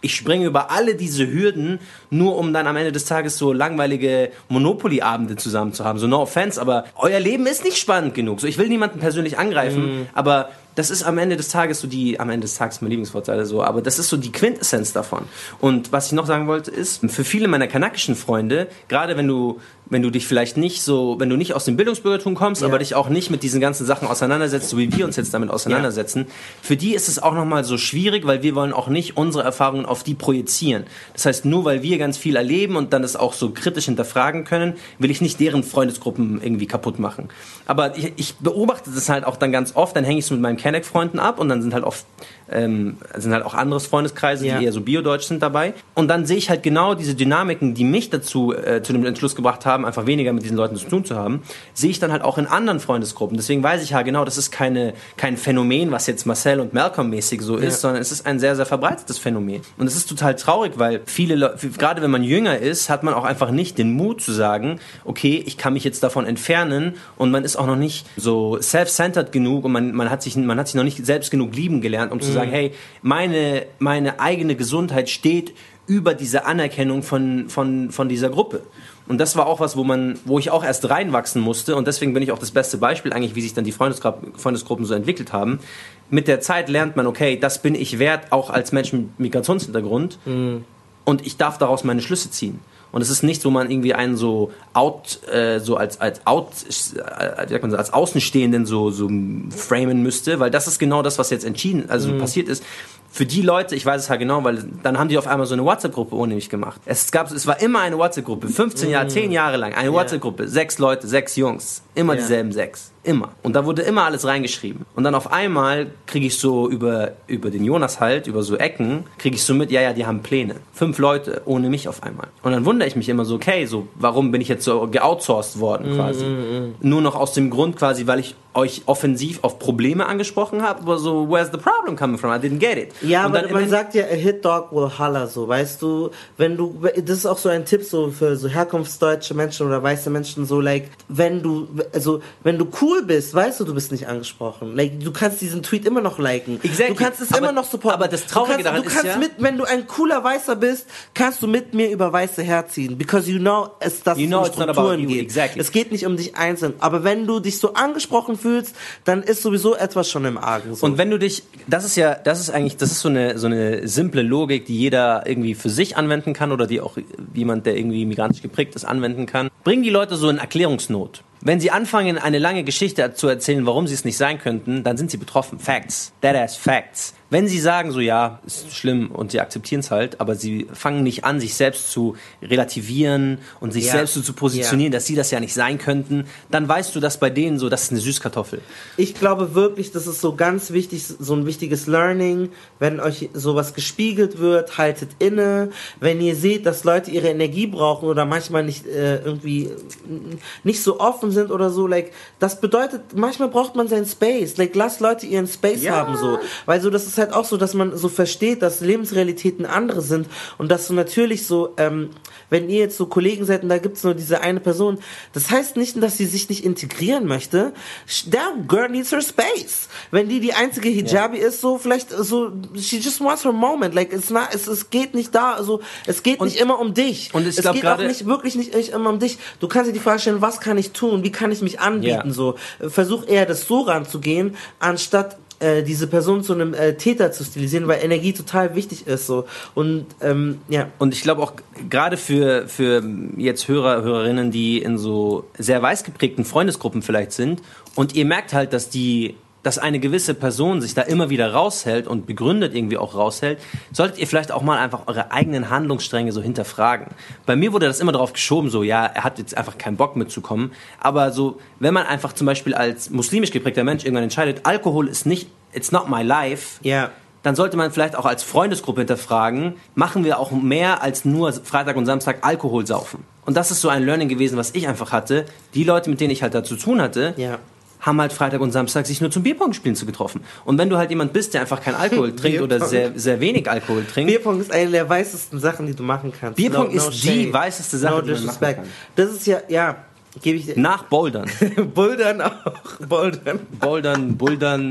ich springe über alle diese Hürden, nur um dann am Ende des Tages so langweilige Monopoly-Abende zusammen zu haben. So, no offense, aber euer Leben ist nicht spannend genug. So, ich will niemanden persönlich angreifen, mm. aber das ist am Ende des Tages so die, am Ende des Tages mein Lieblingswortzeile so, aber das ist so die Quintessenz davon. Und was ich noch sagen wollte ist, für viele meiner kanakischen Freunde, gerade wenn du, wenn du dich vielleicht nicht so, wenn du nicht aus dem Bildungsbürgertum kommst, ja. aber dich auch nicht mit diesen ganzen Sachen auseinandersetzt, so wie wir uns jetzt damit auseinandersetzen, ja. für die ist es auch nochmal so schwierig, weil wir wollen auch nicht unsere Erfahrungen auf die projizieren. Das heißt, nur weil wir ganz viel erleben und dann das auch so kritisch hinterfragen können, will ich nicht deren Freundesgruppen irgendwie kaputt machen. Aber ich, ich beobachte das halt auch dann ganz oft, dann hänge ich so mit meinen Kenneck-Freunden ab und dann sind halt oft ähm, sind halt auch andere Freundeskreise, ja. die eher so biodeutsch sind dabei. Und dann sehe ich halt genau diese Dynamiken, die mich dazu äh, zu dem Entschluss gebracht haben, einfach weniger mit diesen Leuten zu tun zu haben, sehe ich dann halt auch in anderen Freundesgruppen. Deswegen weiß ich ja genau, das ist keine, kein Phänomen, was jetzt Marcel und Malcolm mäßig so ist, ja. sondern es ist ein sehr, sehr verbreitetes Phänomen. Und es ist total traurig, weil viele Leute, gerade wenn man jünger ist, hat man auch einfach nicht den Mut zu sagen, okay, ich kann mich jetzt davon entfernen und man ist auch noch nicht so self-centered genug und man, man, hat sich, man hat sich noch nicht selbst genug lieben gelernt, um zu sagen, hey, meine, meine eigene Gesundheit steht über diese Anerkennung von, von, von dieser Gruppe. Und das war auch was, wo man, wo ich auch erst reinwachsen musste und deswegen bin ich auch das beste Beispiel eigentlich, wie sich dann die Freundesgru- Freundesgruppen so entwickelt haben. Mit der Zeit lernt man, okay, das bin ich wert, auch als Mensch mit Migrationshintergrund mhm. und ich darf daraus meine Schlüsse ziehen. Und es ist nichts, wo man irgendwie einen so out, äh, so als als out, äh, wie sagt man so, als Außenstehenden so so framen müsste, weil das ist genau das, was jetzt entschieden, also mhm. passiert ist. Für die Leute, ich weiß es halt genau, weil dann haben die auf einmal so eine WhatsApp-Gruppe ohne mich gemacht. Es gab, es war immer eine WhatsApp-Gruppe, fünfzehn Jahre, zehn Jahre lang, eine yeah. WhatsApp-Gruppe, sechs Leute, sechs Jungs, immer yeah. dieselben sechs, immer. Und da wurde immer alles reingeschrieben. Und dann auf einmal kriege ich so über über den Jonas halt, über so Ecken, kriege ich so mit, ja, ja, die haben Pläne. Fünf Leute ohne mich auf einmal. Und dann wundere ich mich immer so, okay, so, warum bin ich jetzt so geoutsourced worden quasi? Mm, mm. Nur noch aus dem Grund quasi, weil ich euch offensiv auf Probleme angesprochen habe, aber so, where's the problem coming from? I didn't get it. Ja, und aber man sagt ja, a hit dog will holler, so, weißt du, wenn du, das ist auch so ein Tipp so für so herkunftsdeutsche Menschen oder weiße Menschen, so, like, wenn du, also, wenn du cool bist, weißt du, du bist nicht angesprochen. Like, du kannst diesen Tweet immer noch liken. Exactly. Du kannst es aber, immer noch supporten. Aber das Traurige du kannst, daran du kannst ist ja, mit, wenn du ein cooler Weißer bist, kannst du mit mir über Weiße herziehen, because you know, es, dass you es know um it's not Strukturen about you. geht. Exactly. Es geht nicht um dich einzeln. Aber wenn du dich so angesprochen fühlst, dann ist sowieso etwas schon im Argen. So. Und wenn du dich, das ist ja, das ist eigentlich, das ist so eine, so eine simple Logik, die jeder irgendwie für sich anwenden kann oder die auch jemand, der irgendwie migrantisch geprägt ist, anwenden kann. Bring die Leute so in Erklärungsnot. Wenn sie anfangen, eine lange Geschichte zu erzählen, warum sie es nicht sein könnten, dann sind sie betroffen. Facts. That ass facts. Wenn sie sagen so, ja, ist schlimm und sie akzeptieren es halt, aber sie fangen nicht an, sich selbst zu relativieren und sich ja. selbst so zu positionieren, ja. dass sie das ja nicht sein könnten, dann weißt du, dass bei denen so, das ist eine Süßkartoffel. Ich glaube wirklich, das ist so ganz wichtig, so ein wichtiges Learning, wenn euch sowas gespiegelt wird, haltet inne. Wenn ihr seht, dass Leute ihre Energie brauchen oder manchmal nicht äh, irgendwie nicht so offen sind oder so, like, das bedeutet, manchmal braucht man seinen Space. Like, lasst Leute ihren Space ja. haben, so. Weil so, das ist halt auch so, dass man so versteht, dass Lebensrealitäten andere sind und dass so natürlich so, ähm, wenn ihr jetzt so Kollegen seid und da gibt's nur diese eine Person, das heißt nicht, dass sie sich nicht integrieren möchte. That girl needs her space. Wenn die die einzige Hijabi yeah. ist, so vielleicht so, she just wants her moment. Like, it's not, es, es geht nicht da, also es geht und, nicht immer um dich. Und ich es glaub, geht auch nicht wirklich nicht, nicht immer um dich. Du kannst dir die Frage stellen, was kann ich tun? Wie kann ich mich anbieten? Yeah. So, versuch eher das so ranzugehen, anstatt diese Person zu einem äh, Täter zu stilisieren, weil Energie total wichtig ist, so. Und, ähm, ja. Und ich glaube auch, gerade für, für jetzt Hörer, Hörerinnen, die in so sehr weiß geprägten Freundesgruppen vielleicht sind und ihr merkt halt, dass die dass eine gewisse Person sich da immer wieder raushält und begründet irgendwie auch raushält, solltet ihr vielleicht auch mal einfach eure eigenen Handlungsstränge so hinterfragen. Bei mir wurde das immer darauf geschoben, so, ja, er hat jetzt einfach keinen Bock mitzukommen, aber so, wenn man einfach zum Beispiel als muslimisch geprägter Mensch irgendwann entscheidet, Alkohol ist nicht, it's not my life, yeah. dann sollte man vielleicht auch als Freundesgruppe hinterfragen, machen wir auch mehr als nur Freitag und Samstag Alkohol saufen. Und das ist so ein Learning gewesen, was ich einfach hatte. Die Leute, mit denen ich halt da zu tun hatte, yeah. haben halt Freitag und Samstag sich nur zum Bierpong-Spielen zu getroffen. Und wenn du halt jemand bist, der einfach keinen Alkohol trinkt oder sehr, sehr wenig Alkohol trinkt... Bierpong ist eine der weißesten Sachen, die du machen kannst. Bierpong no, ist no die shade. weißeste Sache, no die man machen kann. Das ist ja, ja, gebe ich dir... Nach Bouldern. Bouldern auch. Bouldern. Bouldern, Bouldern...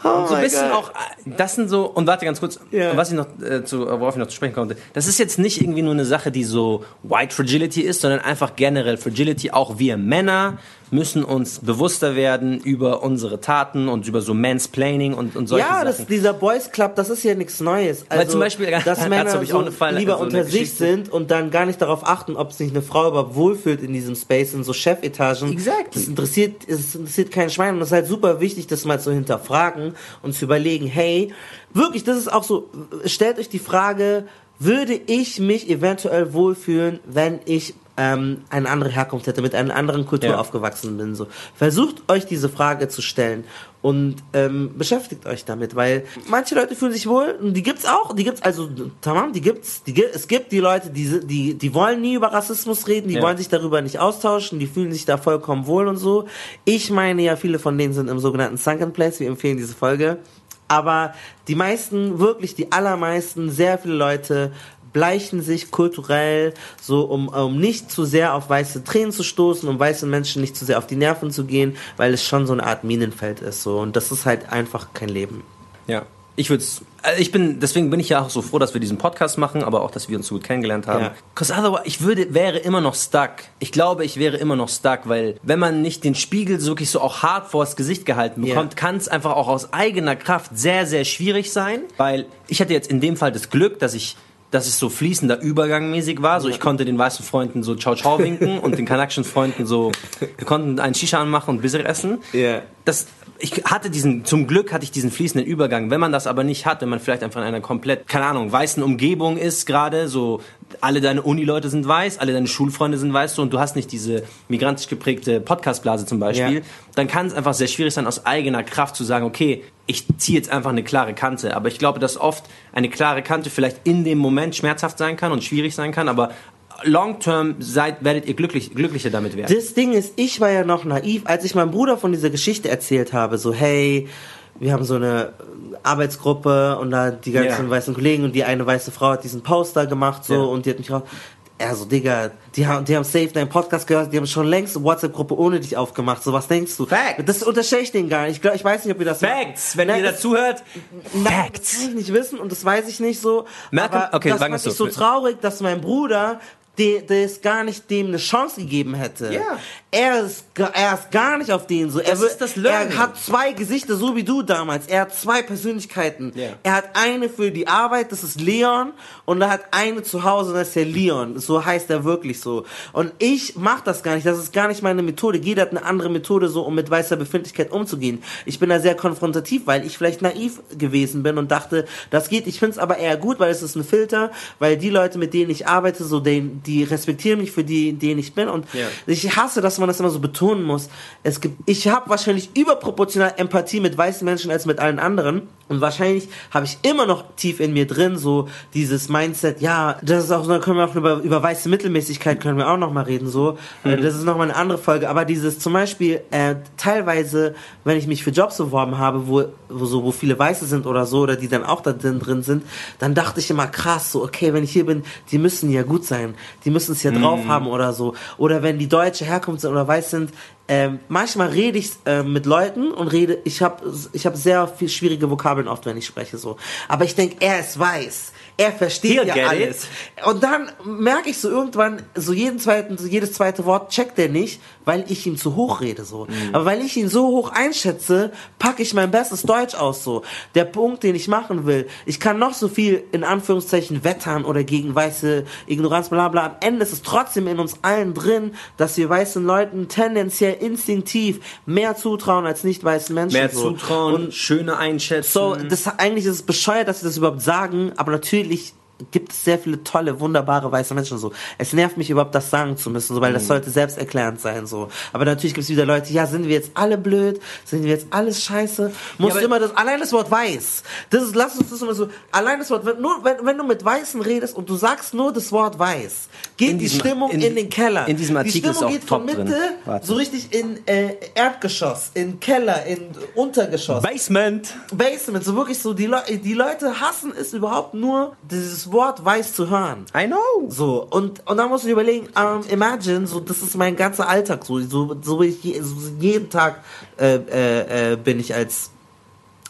Oh und so ein bisschen God. auch, das sind so, und warte ganz kurz, Yeah. was ich noch, äh, zu, worauf ich noch zu sprechen konnte, das ist jetzt nicht irgendwie nur eine Sache, die so White Fragility ist, sondern einfach generell Fragility. Auch wir Männer müssen uns bewusster werden über unsere Taten und über so Mansplaining und, und solche Ja, Sachen. das, dieser Boys Club, das ist ja nichts Neues. Also, Weil zum Beispiel, dass dazu Männer habe ich so auch eine Fall- lieber so eine unter sich Geschichte. sind und dann gar nicht darauf achten, ob sich eine Frau überhaupt wohlfühlt in diesem Space, in so Chefetagen. Exactly. Das interessiert, das interessiert kein Schwein und das ist halt super wichtig, das mal zu hinterfragen und zu überlegen, hey, wirklich, das ist auch so, stellt euch die Frage, würde ich mich eventuell wohlfühlen, wenn ich ähm, eine andere Herkunft hätte, mit einer anderen Kultur Ja. aufgewachsen bin. So. Versucht euch diese Frage zu stellen und ähm, beschäftigt euch damit, weil manche Leute fühlen sich wohl, und die gibt's auch, die gibt's also, tamam, die gibt's, die, gi- es gibt die Leute, die, die, die wollen nie über Rassismus reden, die Ja. wollen sich darüber nicht austauschen, die fühlen sich da vollkommen wohl und so. Ich meine ja, viele von denen sind im sogenannten Sunken Place, wir empfehlen diese Folge. Aber die meisten, wirklich die allermeisten, sehr viele Leute bleichen sich kulturell so, um, um nicht zu sehr auf weiße Tränen zu stoßen, um weißen Menschen nicht zu sehr auf die Nerven zu gehen, weil es schon so eine Art Minenfeld ist. So. Und das ist halt einfach kein Leben. Ja. Ich würde also ich bin, deswegen bin ich ja auch so froh, dass wir diesen Podcast machen, aber auch, dass wir uns so gut kennengelernt haben. Ja. Cause otherwise, ich würde, wäre immer noch stuck. Ich glaube, ich wäre immer noch stuck, weil wenn man nicht den Spiegel so wirklich so auch hart vors Gesicht gehalten bekommt, Ja. kann es einfach auch aus eigener Kraft sehr, sehr schwierig sein, weil ich hatte jetzt in dem Fall das Glück, dass ich dass es so fließender Übergang mäßig war. So, ich konnte den weißen Freunden so Ciao Ciao winken und den kanakischen Freunden so, wir konnten einen Shisha anmachen und Bisser essen. Ja. Das, ich hatte diesen, zum Glück hatte ich diesen fließenden Übergang. Wenn man das aber nicht hat, wenn man vielleicht einfach in einer komplett, keine Ahnung, weißen Umgebung ist gerade, so, alle deine Uni-Leute sind weiß, alle deine Schulfreunde sind weiß, so, und du hast nicht diese migrantisch geprägte Podcast-Blase zum Beispiel, Ja. dann kann es einfach sehr schwierig sein, aus eigener Kraft zu sagen, okay, ich ziehe jetzt einfach eine klare Kante. Aber ich glaube, dass oft eine klare Kante vielleicht in dem Moment schmerzhaft sein kann und schwierig sein kann, aber long term seid, werdet ihr glücklich, glücklicher damit werden. Das Ding ist, ich war ja noch naiv, als ich meinem Bruder von dieser Geschichte erzählt habe, so, hey, wir haben so eine Arbeitsgruppe und da die ganzen Ja. weißen Kollegen und die eine weiße Frau hat diesen Poster gemacht, so, Ja. und die hat mich raus. Er so, Digga, die haben, die haben safe deinen Podcast gehört, die haben schon längst eine WhatsApp-Gruppe ohne dich aufgemacht, so, was denkst du? Facts. Das unterstelle ich denen gar nicht. Ich, glaub, ich weiß nicht, ob ihr das Facts, wenn Nein, ihr das- dazu hört, Nein, das Facts. kann ich nicht wissen und das weiß ich nicht so. Malcolm- aber okay, das sagen fand wir's ich so. so traurig, dass mein Bruder der es gar nicht dem eine Chance gegeben hätte. Ja. Er ist, ga- er ist gar nicht auf den so. Er, Das wird- ist das Learning. er hat zwei Gesichter, so wie du damals. Er hat zwei Persönlichkeiten. Ja. Er hat eine für die Arbeit, das ist Leon, und er hat eine zu Hause, das ist der Leon. So heißt er wirklich so. Und ich mach das gar nicht. Das ist gar nicht meine Methode. Jeder hat eine andere Methode, so um mit weißer Befindlichkeit umzugehen. Ich bin da sehr konfrontativ, weil ich vielleicht naiv gewesen bin und dachte, das geht. Ich finde es aber eher gut, weil es ist ein Filter, weil die Leute, mit denen ich arbeite, so den, die respektieren mich für die, denen ich bin. Und Ja. ich hasse, dass man das immer so betonen muss. Es gibt, ich habe wahrscheinlich überproportional Empathie mit weißen Menschen als mit allen anderen. Und wahrscheinlich habe ich immer noch tief in mir drin so dieses Mindset, ja, das ist auch, da können wir auch über, über weiße Mittelmäßigkeit können wir auch noch mal reden, so. Äh, Das ist noch mal eine andere Folge. Aber dieses zum Beispiel, äh, teilweise, wenn ich mich für Jobs beworben habe, wo, wo so, wo viele Weiße sind oder so, oder die dann auch da drin, drin sind, dann dachte ich immer krass, so, okay, wenn ich hier bin, die müssen ja gut sein. Die müssen es ja drauf haben oder so. Oder wenn die deutsche Herkunft sind oder weiß sind, ähm, manchmal rede ich äh, mit Leuten und rede, ich habe ich hab sehr viel schwierige Vokabeln oft, wenn ich spreche, so. Aber ich denke, er ist weiß. Er versteht He'll ja get alles. Und dann merke ich so irgendwann, so jeden zweiten, so jedes zweite Wort checkt er nicht, weil ich ihm zu hoch rede, so. Mhm. Aber weil ich ihn so hoch einschätze, packe ich mein bestes Deutsch aus, so. Der Punkt, den ich machen will, ich kann noch so viel, in Anführungszeichen, wettern oder gegen weiße Ignoranz, bla, bla. Am Ende ist es trotzdem in uns allen drin, dass wir weißen Leuten tendenziell instinktiv mehr zutrauen als nicht weißen Menschen. Mehr so. Zutrauen, Und schöne Einschätzung. so, das, eigentlich ist es bescheuert, dass sie das überhaupt sagen, aber natürlich gibt es sehr viele tolle, wunderbare weiße Menschen so. Es nervt mich überhaupt, das sagen zu müssen, so, weil das sollte selbsterklärend sein, so. Aber natürlich gibt es wieder Leute, ja, sind wir jetzt alle blöd? Sind wir jetzt alles scheiße? Muss Ja, aber- immer das, allein das Wort weiß. Das ist, lass uns das immer so, allein das Wort, wenn, nur, wenn, wenn du mit Weißen redest und du sagst nur das Wort weiß, geht In die diesem- Stimmung in, in- den Keller. in diesem Artikel die ist Stimmung auch geht von top drin. Mitte, Warte. so richtig in äh, Erdgeschoss, in Keller, in Untergeschoss. Basement. Basement, so wirklich so, die, Le die Leute hassen es überhaupt nur, dieses Wort weiß zu hören. I know. So, und, und dann musst du dir überlegen, ähm, imagine, so, das ist mein ganzer Alltag, so, so, so, ich je, so jeden Tag äh, äh, äh, bin ich als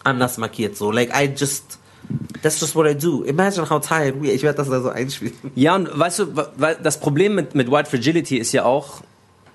anders markiert, so. Like, I just, that's just what I do. Imagine how tired we are. Ich werde das da so einspielen. Ja, und weißt du, weil das Problem mit, mit White Fragility ist ja auch,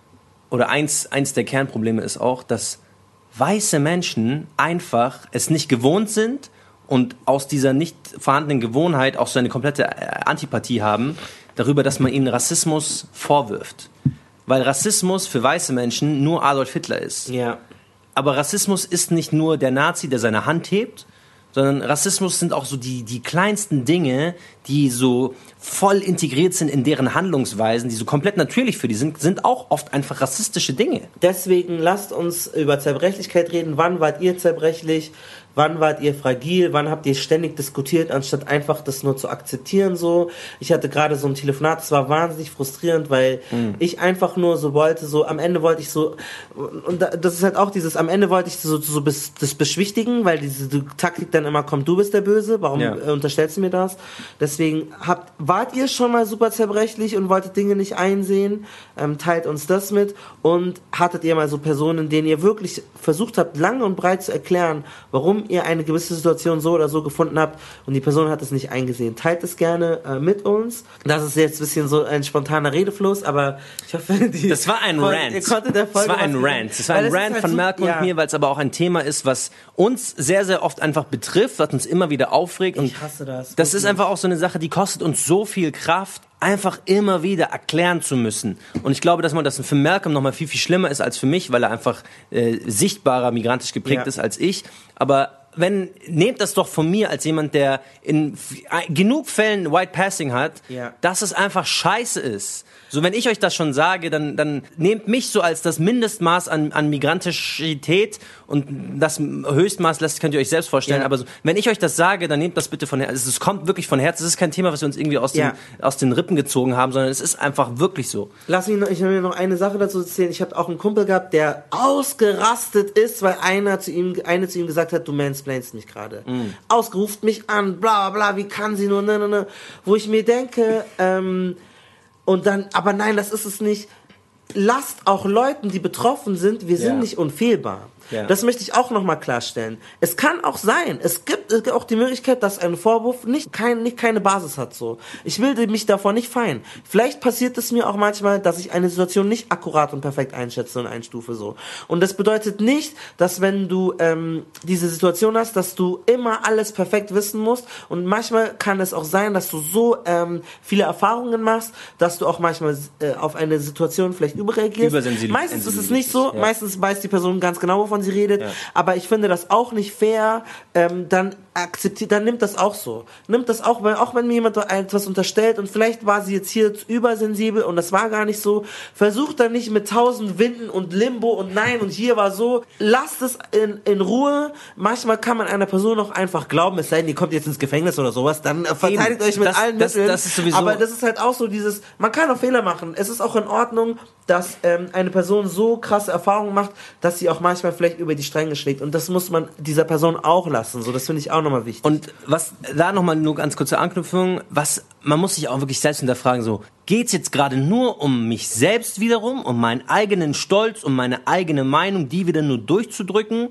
oder eins, eins der Kernprobleme ist auch, dass weiße Menschen einfach es nicht gewohnt sind und aus dieser nicht vorhandenen Gewohnheit auch so eine komplette Antipathie haben darüber, dass man ihnen Rassismus vorwirft. Weil Rassismus für weiße Menschen nur Adolf Hitler ist. Ja. Aber Rassismus ist nicht nur der Nazi, der seine Hand hebt, sondern Rassismus sind auch so die, die kleinsten Dinge, die so voll integriert sind in deren Handlungsweisen, die so komplett natürlich für die sind, sind auch oft einfach rassistische Dinge. Deswegen lasst uns über Zerbrechlichkeit reden. Wann wart ihr zerbrechlich? Wann wart ihr fragil? Wann habt ihr ständig diskutiert, anstatt einfach das nur zu akzeptieren? So, ich hatte gerade so ein Telefonat, das war wahnsinnig frustrierend, weil mhm. ich einfach nur so wollte, so am Ende wollte ich so, und das ist halt auch dieses, am Ende wollte ich so, so bis, das beschwichtigen, weil diese Taktik dann immer kommt, du bist der Böse, warum ja. äh, unterstellst du mir das? Deswegen habt, wart ihr schon mal super zerbrechlich und wolltet Dinge nicht einsehen? Ähm, teilt uns das mit. Und hattet ihr mal so Personen, denen ihr wirklich versucht habt, lange und breit zu erklären, warum ihr eine gewisse Situation so oder so gefunden habt und die Person hat es nicht eingesehen. Teilt es gerne äh, mit uns. Das ist jetzt ein bisschen so ein spontaner Redefluss, aber ich hoffe, die... Das war ein Rant. Ihr konntet der Folge das war ein Rant. Das war ein Rant halt von Malcolm so, ja. und mir, weil es aber auch ein Thema ist, was uns sehr, sehr oft einfach betrifft, was uns immer wieder aufregt. Und ich hasse das. Das ist einfach auch so eine Sache, die kostet uns so viel Kraft, einfach immer wieder erklären zu müssen. Und ich glaube, dass man das für Malcolm noch mal viel, viel schlimmer ist als für mich, weil er einfach äh, sichtbarer migrantisch geprägt ja. ist als ich. Aber wenn, nehmt das doch von mir als jemand, der in f- genug Fällen White Passing hat, ja. dass es einfach scheiße ist. So, wenn ich euch das schon sage, dann, dann nehmt mich so als das Mindestmaß an, an Migrantischität und das Höchstmaß, das könnt ihr euch selbst vorstellen. Ja. Aber so, wenn ich euch das sage, dann nehmt das bitte von Herzen. Es kommt wirklich von Herzen. Es ist kein Thema, was wir uns irgendwie aus, ja. den, aus den Rippen gezogen haben, sondern es ist einfach wirklich so. Lass mich noch, ich will mir noch eine Sache dazu erzählen. Ich habe auch einen Kumpel gehabt, der ausgerastet ist, weil einer zu ihm, eine zu ihm gesagt hat, du mansplainst mich gerade. Mm. Ausgeruft mich an, bla bla bla, wie kann sie nur, ne, ne, ne. Wo ich mir denke, ähm, und dann, aber nein, das ist es nicht. Lasst auch Leuten, die betroffen sind, wir sind ja. nicht unfehlbar. Ja. Das möchte ich auch nochmal klarstellen. Es kann auch sein, es gibt, es gibt auch die Möglichkeit, dass ein Vorwurf nicht, kein, nicht keine Basis hat. So, ich will mich davor nicht feien. Vielleicht passiert es mir auch manchmal, dass ich eine Situation nicht akkurat und perfekt einschätze und einstufe. So. Und das bedeutet nicht, dass wenn du ähm, diese Situation hast, dass du immer alles perfekt wissen musst. Und manchmal kann es auch sein, dass du so ähm, viele Erfahrungen machst, dass du auch manchmal äh, auf eine Situation vielleicht überreagierst. Übersensibil- Meistens ist es nicht so. Ja. Meistens weiß die Person ganz genau, wovon sie redet, ja. aber ich finde das auch nicht fair, ähm, dann akzeptiert, dann nimmt das auch so. Nimmt das auch, weil auch wenn mir jemand etwas unterstellt und vielleicht war sie jetzt hier übersensibel und das war gar nicht so, versucht dann nicht mit tausend Winden und Limbo und nein und hier war so, lasst es in, in Ruhe. Manchmal kann man einer Person auch einfach glauben, es sei denn, die kommt jetzt ins Gefängnis oder sowas, dann äh, verteidigt Eben. euch mit das, allen das, Mitteln. das ist sowieso aber das ist halt auch so dieses, man kann auch Fehler machen. Es ist auch in Ordnung, dass ähm, eine Person so krasse Erfahrungen macht, dass sie auch manchmal vielleicht über die Stränge schlägt. Und das muss man dieser Person auch lassen. So, das finde ich auch nochmal wichtig. Und was, da nochmal nur ganz kurze Anknüpfung, was, man muss sich auch wirklich selbst hinterfragen, so, geht's jetzt gerade nur um mich selbst wiederum, um meinen eigenen Stolz, um meine eigene Meinung, die wieder nur durchzudrücken?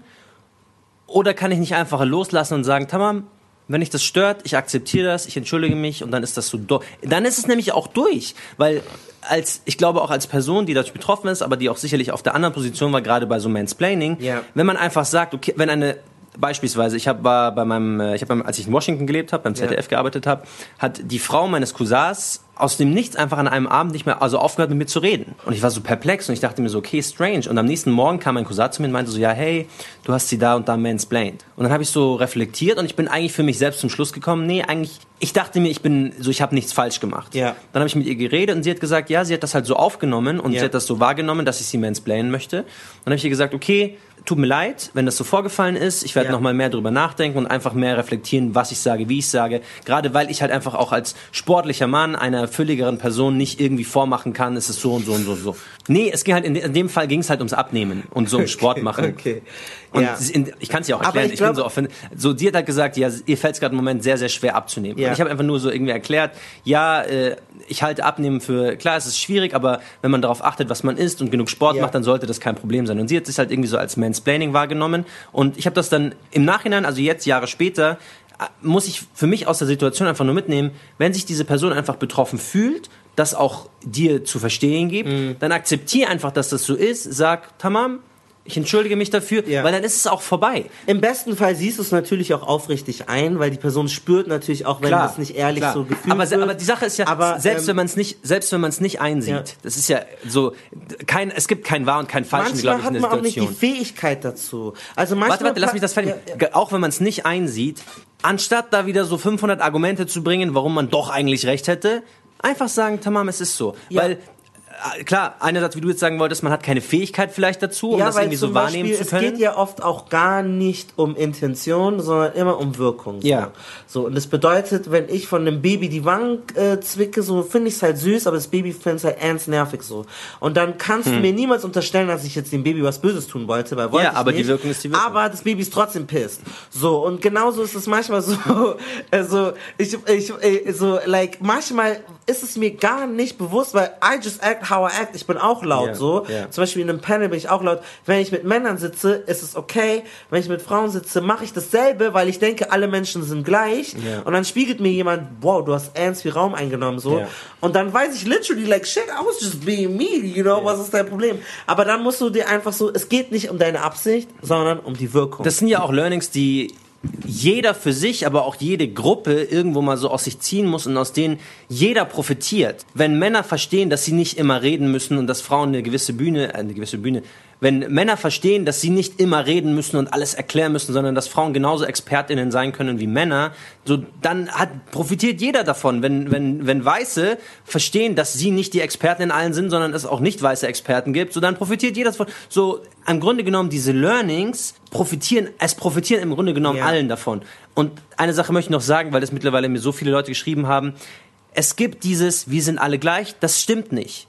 Oder kann ich nicht einfach loslassen und sagen, Tamam, wenn dich das stört, ich akzeptiere das, ich entschuldige mich und dann ist das so durch. Dann ist es nämlich auch durch, weil als, ich glaube auch als Person, die dadurch betroffen ist, aber die auch sicherlich auf der anderen Position war, gerade bei so Mansplaining, yeah. wenn man einfach sagt, okay, wenn eine, beispielsweise, ich habe war bei meinem, ich habe, als ich in Washington gelebt habe, beim Z D F yeah. gearbeitet habe, hat die Frau meines Cousins aus dem Nichts einfach an einem Abend nicht mehr, also aufgehört mit mir zu reden. Und ich war so perplex und ich dachte mir so, okay, strange. Und am nächsten Morgen kam mein Cousin zu mir und meinte so, ja, hey, du hast sie da und da mansplained. Und dann habe ich so reflektiert und ich bin eigentlich für mich selbst zum Schluss gekommen, nee, eigentlich, ich dachte mir, ich bin so, ich habe nichts falsch gemacht. Ja. Dann habe ich mit ihr geredet und sie hat gesagt, ja, sie hat das halt so aufgenommen und ja. sie hat das so wahrgenommen, dass ich sie mansplainen möchte. Dann habe ich ihr gesagt, okay, tut mir leid, wenn das so vorgefallen ist. Ich werde ja. noch mal mehr drüber nachdenken und einfach mehr reflektieren, was ich sage, wie ich sage. Gerade weil ich halt einfach auch als sportlicher Mann einer fülligeren Person nicht irgendwie vormachen kann, es ist so und so und so und so. Nee, es ging halt in, de- in dem Fall ging es halt ums Abnehmen und so um Sport machen. Okay. Und ja. in, ich kann es ja auch erklären. ich, ich glaub, bin so offen. So, die hat halt gesagt, ja, ihr fällt es gerade im Moment sehr, sehr schwer abzunehmen. Ja. Und ich habe einfach nur so irgendwie erklärt, ja, äh, ich halte Abnehmen für, klar, es ist schwierig, aber wenn man darauf achtet, was man isst und genug Sport ja. macht, dann sollte das kein Problem sein. Und sie hat sich halt irgendwie so als Mansplaining wahrgenommen. Und ich habe das dann im Nachhinein, also jetzt Jahre später, muss ich für mich aus der Situation einfach nur mitnehmen, wenn sich diese Person einfach betroffen fühlt, das auch dir zu verstehen gibt, mhm. dann akzeptier einfach, dass das so ist, sag, tamam, ich entschuldige mich dafür, ja. weil dann ist es auch vorbei. Im besten Fall siehst du es natürlich auch aufrichtig ein, weil die Person spürt natürlich auch, wenn klar, das nicht ehrlich klar. so gefühlt aber, wird. Aber die Sache ist ja, aber, selbst ähm, wenn man es nicht, selbst wenn man es nicht einsieht, ja. das ist ja so, kein, es gibt kein wahr und kein falsch, glaube ich, in der Situation. Manchmal hat man auch nicht die Fähigkeit dazu. Also manchmal warte, warte, lass mich das fertig. Ja, ja. Auch wenn man es nicht einsieht, anstatt da wieder so fünfhundert Argumente zu bringen, warum man doch eigentlich recht hätte, einfach sagen, tamam, es ist so. Ja. Weil klar, einerseits, wie du jetzt sagen wolltest, man hat keine Fähigkeit vielleicht dazu, um ja, das irgendwie so wahrnehmen Beispiel, zu können. Es geht ja oft auch gar nicht um Intention, sondern immer um Wirkung. So. Ja. So, und das bedeutet, wenn ich von einem Baby die Wangen äh, zwicke, so finde ich es halt süß, aber das Baby findet es halt ernst nervig so. Und dann kannst hm. du mir niemals unterstellen, dass ich jetzt dem Baby was Böses tun wollte, weil wollte ja, ich aber nicht. Die Wirkung ist die Wirkung. Aber das Baby ist trotzdem pisst. So, und genauso ist es manchmal so, also, ich, ich, so, like, manchmal ist es mir gar nicht bewusst, weil I just act how I act. Ich bin auch laut, yeah, so. Yeah. Zum Beispiel in einem Panel bin ich auch laut. Wenn ich mit Männern sitze, ist es okay. Wenn ich mit Frauen sitze, mache ich dasselbe, weil ich denke, alle Menschen sind gleich. Yeah. Und dann spiegelt mir jemand, wow, du hast ernst viel Raum eingenommen, so. Yeah. Und dann weiß ich literally, like, shit, I was just being me, you know, yeah. was ist dein Problem? Aber dann musst du dir einfach so, es geht nicht um deine Absicht, sondern um die Wirkung. Das sind ja auch Learnings, die jeder für sich, aber auch jede Gruppe irgendwo mal so aus sich ziehen muss und aus denen jeder profitiert. Wenn Männer verstehen, dass sie nicht immer reden müssen und dass Frauen eine gewisse Bühne, äh, eine gewisse Bühne, wenn Männer verstehen, dass sie nicht immer reden müssen und alles erklären müssen, sondern dass Frauen genauso ExpertInnen sein können wie Männer, so dann hat, profitiert jeder davon. Wenn, wenn, wenn Weiße verstehen, dass sie nicht die Experten in allen sind, sondern es auch nicht weiße Experten gibt, so dann profitiert jeder davon. So, im Grunde genommen, diese Learnings profitieren, es profitieren im Grunde genommen ja. allen davon. Und eine Sache möchte ich noch sagen, weil das mittlerweile mir so viele Leute geschrieben haben. Es gibt dieses, wir sind alle gleich, das stimmt nicht.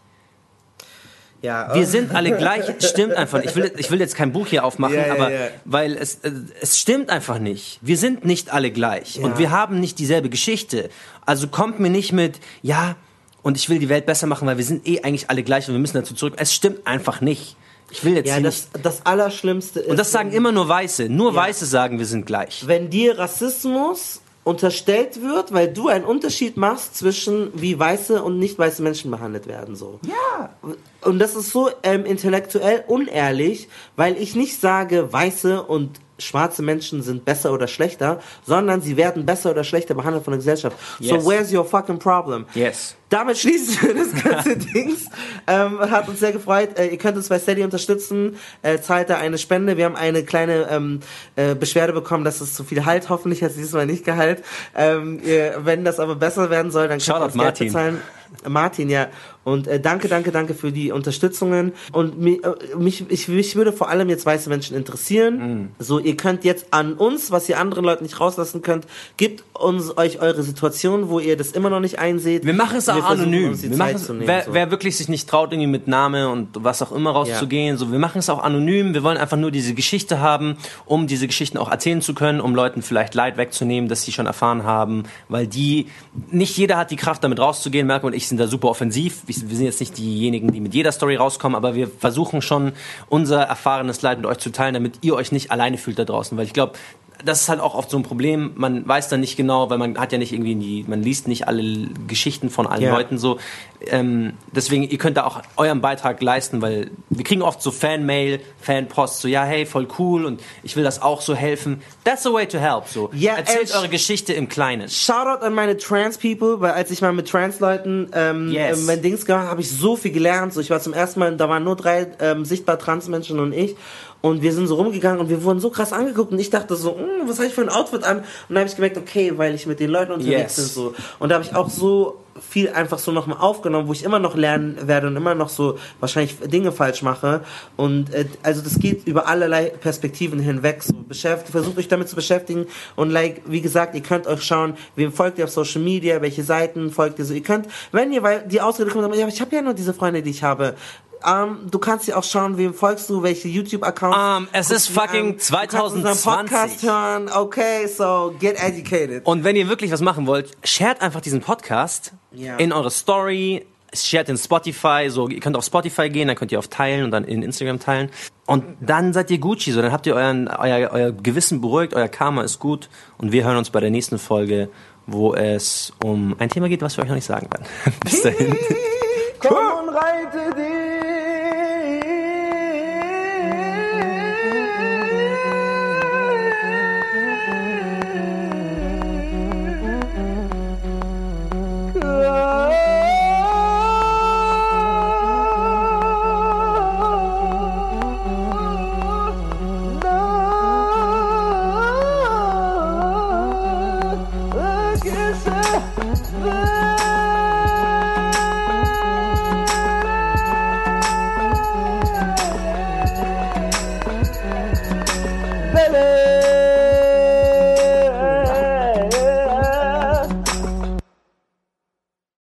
Ja, wir sind alle gleich, stimmt einfach nicht. Ich will, ich will jetzt kein Buch hier aufmachen, ja, ja, aber ja. weil es, äh, es stimmt einfach nicht. Wir sind nicht alle gleich ja. und wir haben nicht dieselbe Geschichte. Also kommt mir nicht mit, ja, und ich will die Welt besser machen, weil wir sind eh eigentlich alle gleich und wir müssen dazu zurück. Es stimmt einfach nicht. Ich will jetzt ja, hier das, nicht. Das Allerschlimmste ist. Und das sagen immer nur Weiße. Nur ja. Weiße sagen, wir sind gleich. Wenn dir Rassismus unterstellt wird, weil du einen Unterschied machst zwischen wie weiße und nicht weiße Menschen behandelt werden, so. Ja. Und das ist so ähm, intellektuell unehrlich, weil ich nicht sage, weiße und schwarze Menschen sind besser oder schlechter, sondern sie werden besser oder schlechter behandelt von der Gesellschaft. Yes. So where's your fucking problem? Yes. Damit schließen wir das ganze Dings. Ähm, hat uns sehr gefreut. Äh, ihr könnt uns bei Steady unterstützen. Äh, zahlt da eine Spende. Wir haben eine kleine ähm, äh, Beschwerde bekommen, dass es zu viel halt. Hoffentlich hat es diesmal nicht gehalt. Ähm, ihr, wenn das aber besser werden soll, dann könnt ihr uns Geld bezahlen. Martin, ja. Und äh, danke, danke, danke für die Unterstützungen. Und mi, äh, mich, ich, mich würde vor allem jetzt weiße Menschen interessieren. Mm. So, ihr könnt jetzt an uns, was ihr anderen Leuten nicht rauslassen könnt, gebt uns euch eure Situation, wo ihr das immer noch nicht einseht. Wir machen es auch anonym. Wir machen es, wer, so. wer wirklich sich nicht traut, irgendwie mit Name und was auch immer rauszugehen, ja. so, wir machen es auch anonym. Wir wollen einfach nur diese Geschichte haben, um diese Geschichten auch erzählen zu können, um Leuten vielleicht Leid wegzunehmen, das sie schon erfahren haben, weil die, nicht jeder hat die Kraft, damit rauszugehen. Malcolm und ich sind da super offensiv. Wir sind jetzt nicht diejenigen, die mit jeder Story rauskommen, aber wir versuchen schon, unser erfahrenes Leid mit euch zu teilen, damit ihr euch nicht alleine fühlt da draußen, weil ich glaube, das ist halt auch oft so ein Problem. Man weiß dann nicht genau, weil man hat ja nicht irgendwie die, man liest nicht alle Geschichten von allen ja. Leuten so. Ähm, deswegen, ihr könnt da auch euren Beitrag leisten, weil wir kriegen oft so Fanmail, Fanpost, so ja, hey, voll cool und ich will das auch so helfen. That's the way to help. So. Ja, erzählt eure Geschichte im Kleinen. Shoutout an meine Trans-People, weil als ich mal mit Trans-Leuten ähm, yes. äh, mein Dings gemacht habe, habe ich so viel gelernt. So, ich war zum ersten Mal, da waren nur drei ähm, sichtbar Trans-Menschen und ich. Und wir sind so rumgegangen und wir wurden so krass angeguckt und ich dachte so, was habe ich für ein Outfit an? Und dann habe ich gemerkt, okay, weil ich mit den Leuten unterwegs yes. bin so. Und da habe ich auch so viel einfach so nochmal aufgenommen, wo ich immer noch lernen werde und immer noch so wahrscheinlich Dinge falsch mache. Und äh, also das geht über allerlei Perspektiven hinweg. So beschäftigt, versucht euch damit zu beschäftigen und like, wie gesagt, ihr könnt euch schauen, wem folgt ihr auf Social Media, welche Seiten folgt ihr so. Ihr könnt, wenn ihr, weil die Ausrede kommt, ja, ich habe ja nur diese Freunde, die ich habe. Um, du kannst dir auch schauen, wem folgst du, welche YouTube-Accounts. Um, es ist fucking an. zwanzig zwanzig. Du kannst unseren Podcast hören. Okay, so get educated. Und wenn ihr wirklich was machen wollt, shared einfach diesen Podcast yeah. in eure Story, shared in Spotify, so, ihr könnt auf Spotify gehen, dann könnt ihr auf Teilen und dann in Instagram teilen. Und dann seid ihr Gucci, so, dann habt ihr euren, euer, euer Gewissen beruhigt, euer Karma ist gut und wir hören uns bei der nächsten Folge, wo es um ein Thema geht, was wir euch noch nicht sagen werden. Bis dahin. Komm und reite dich. The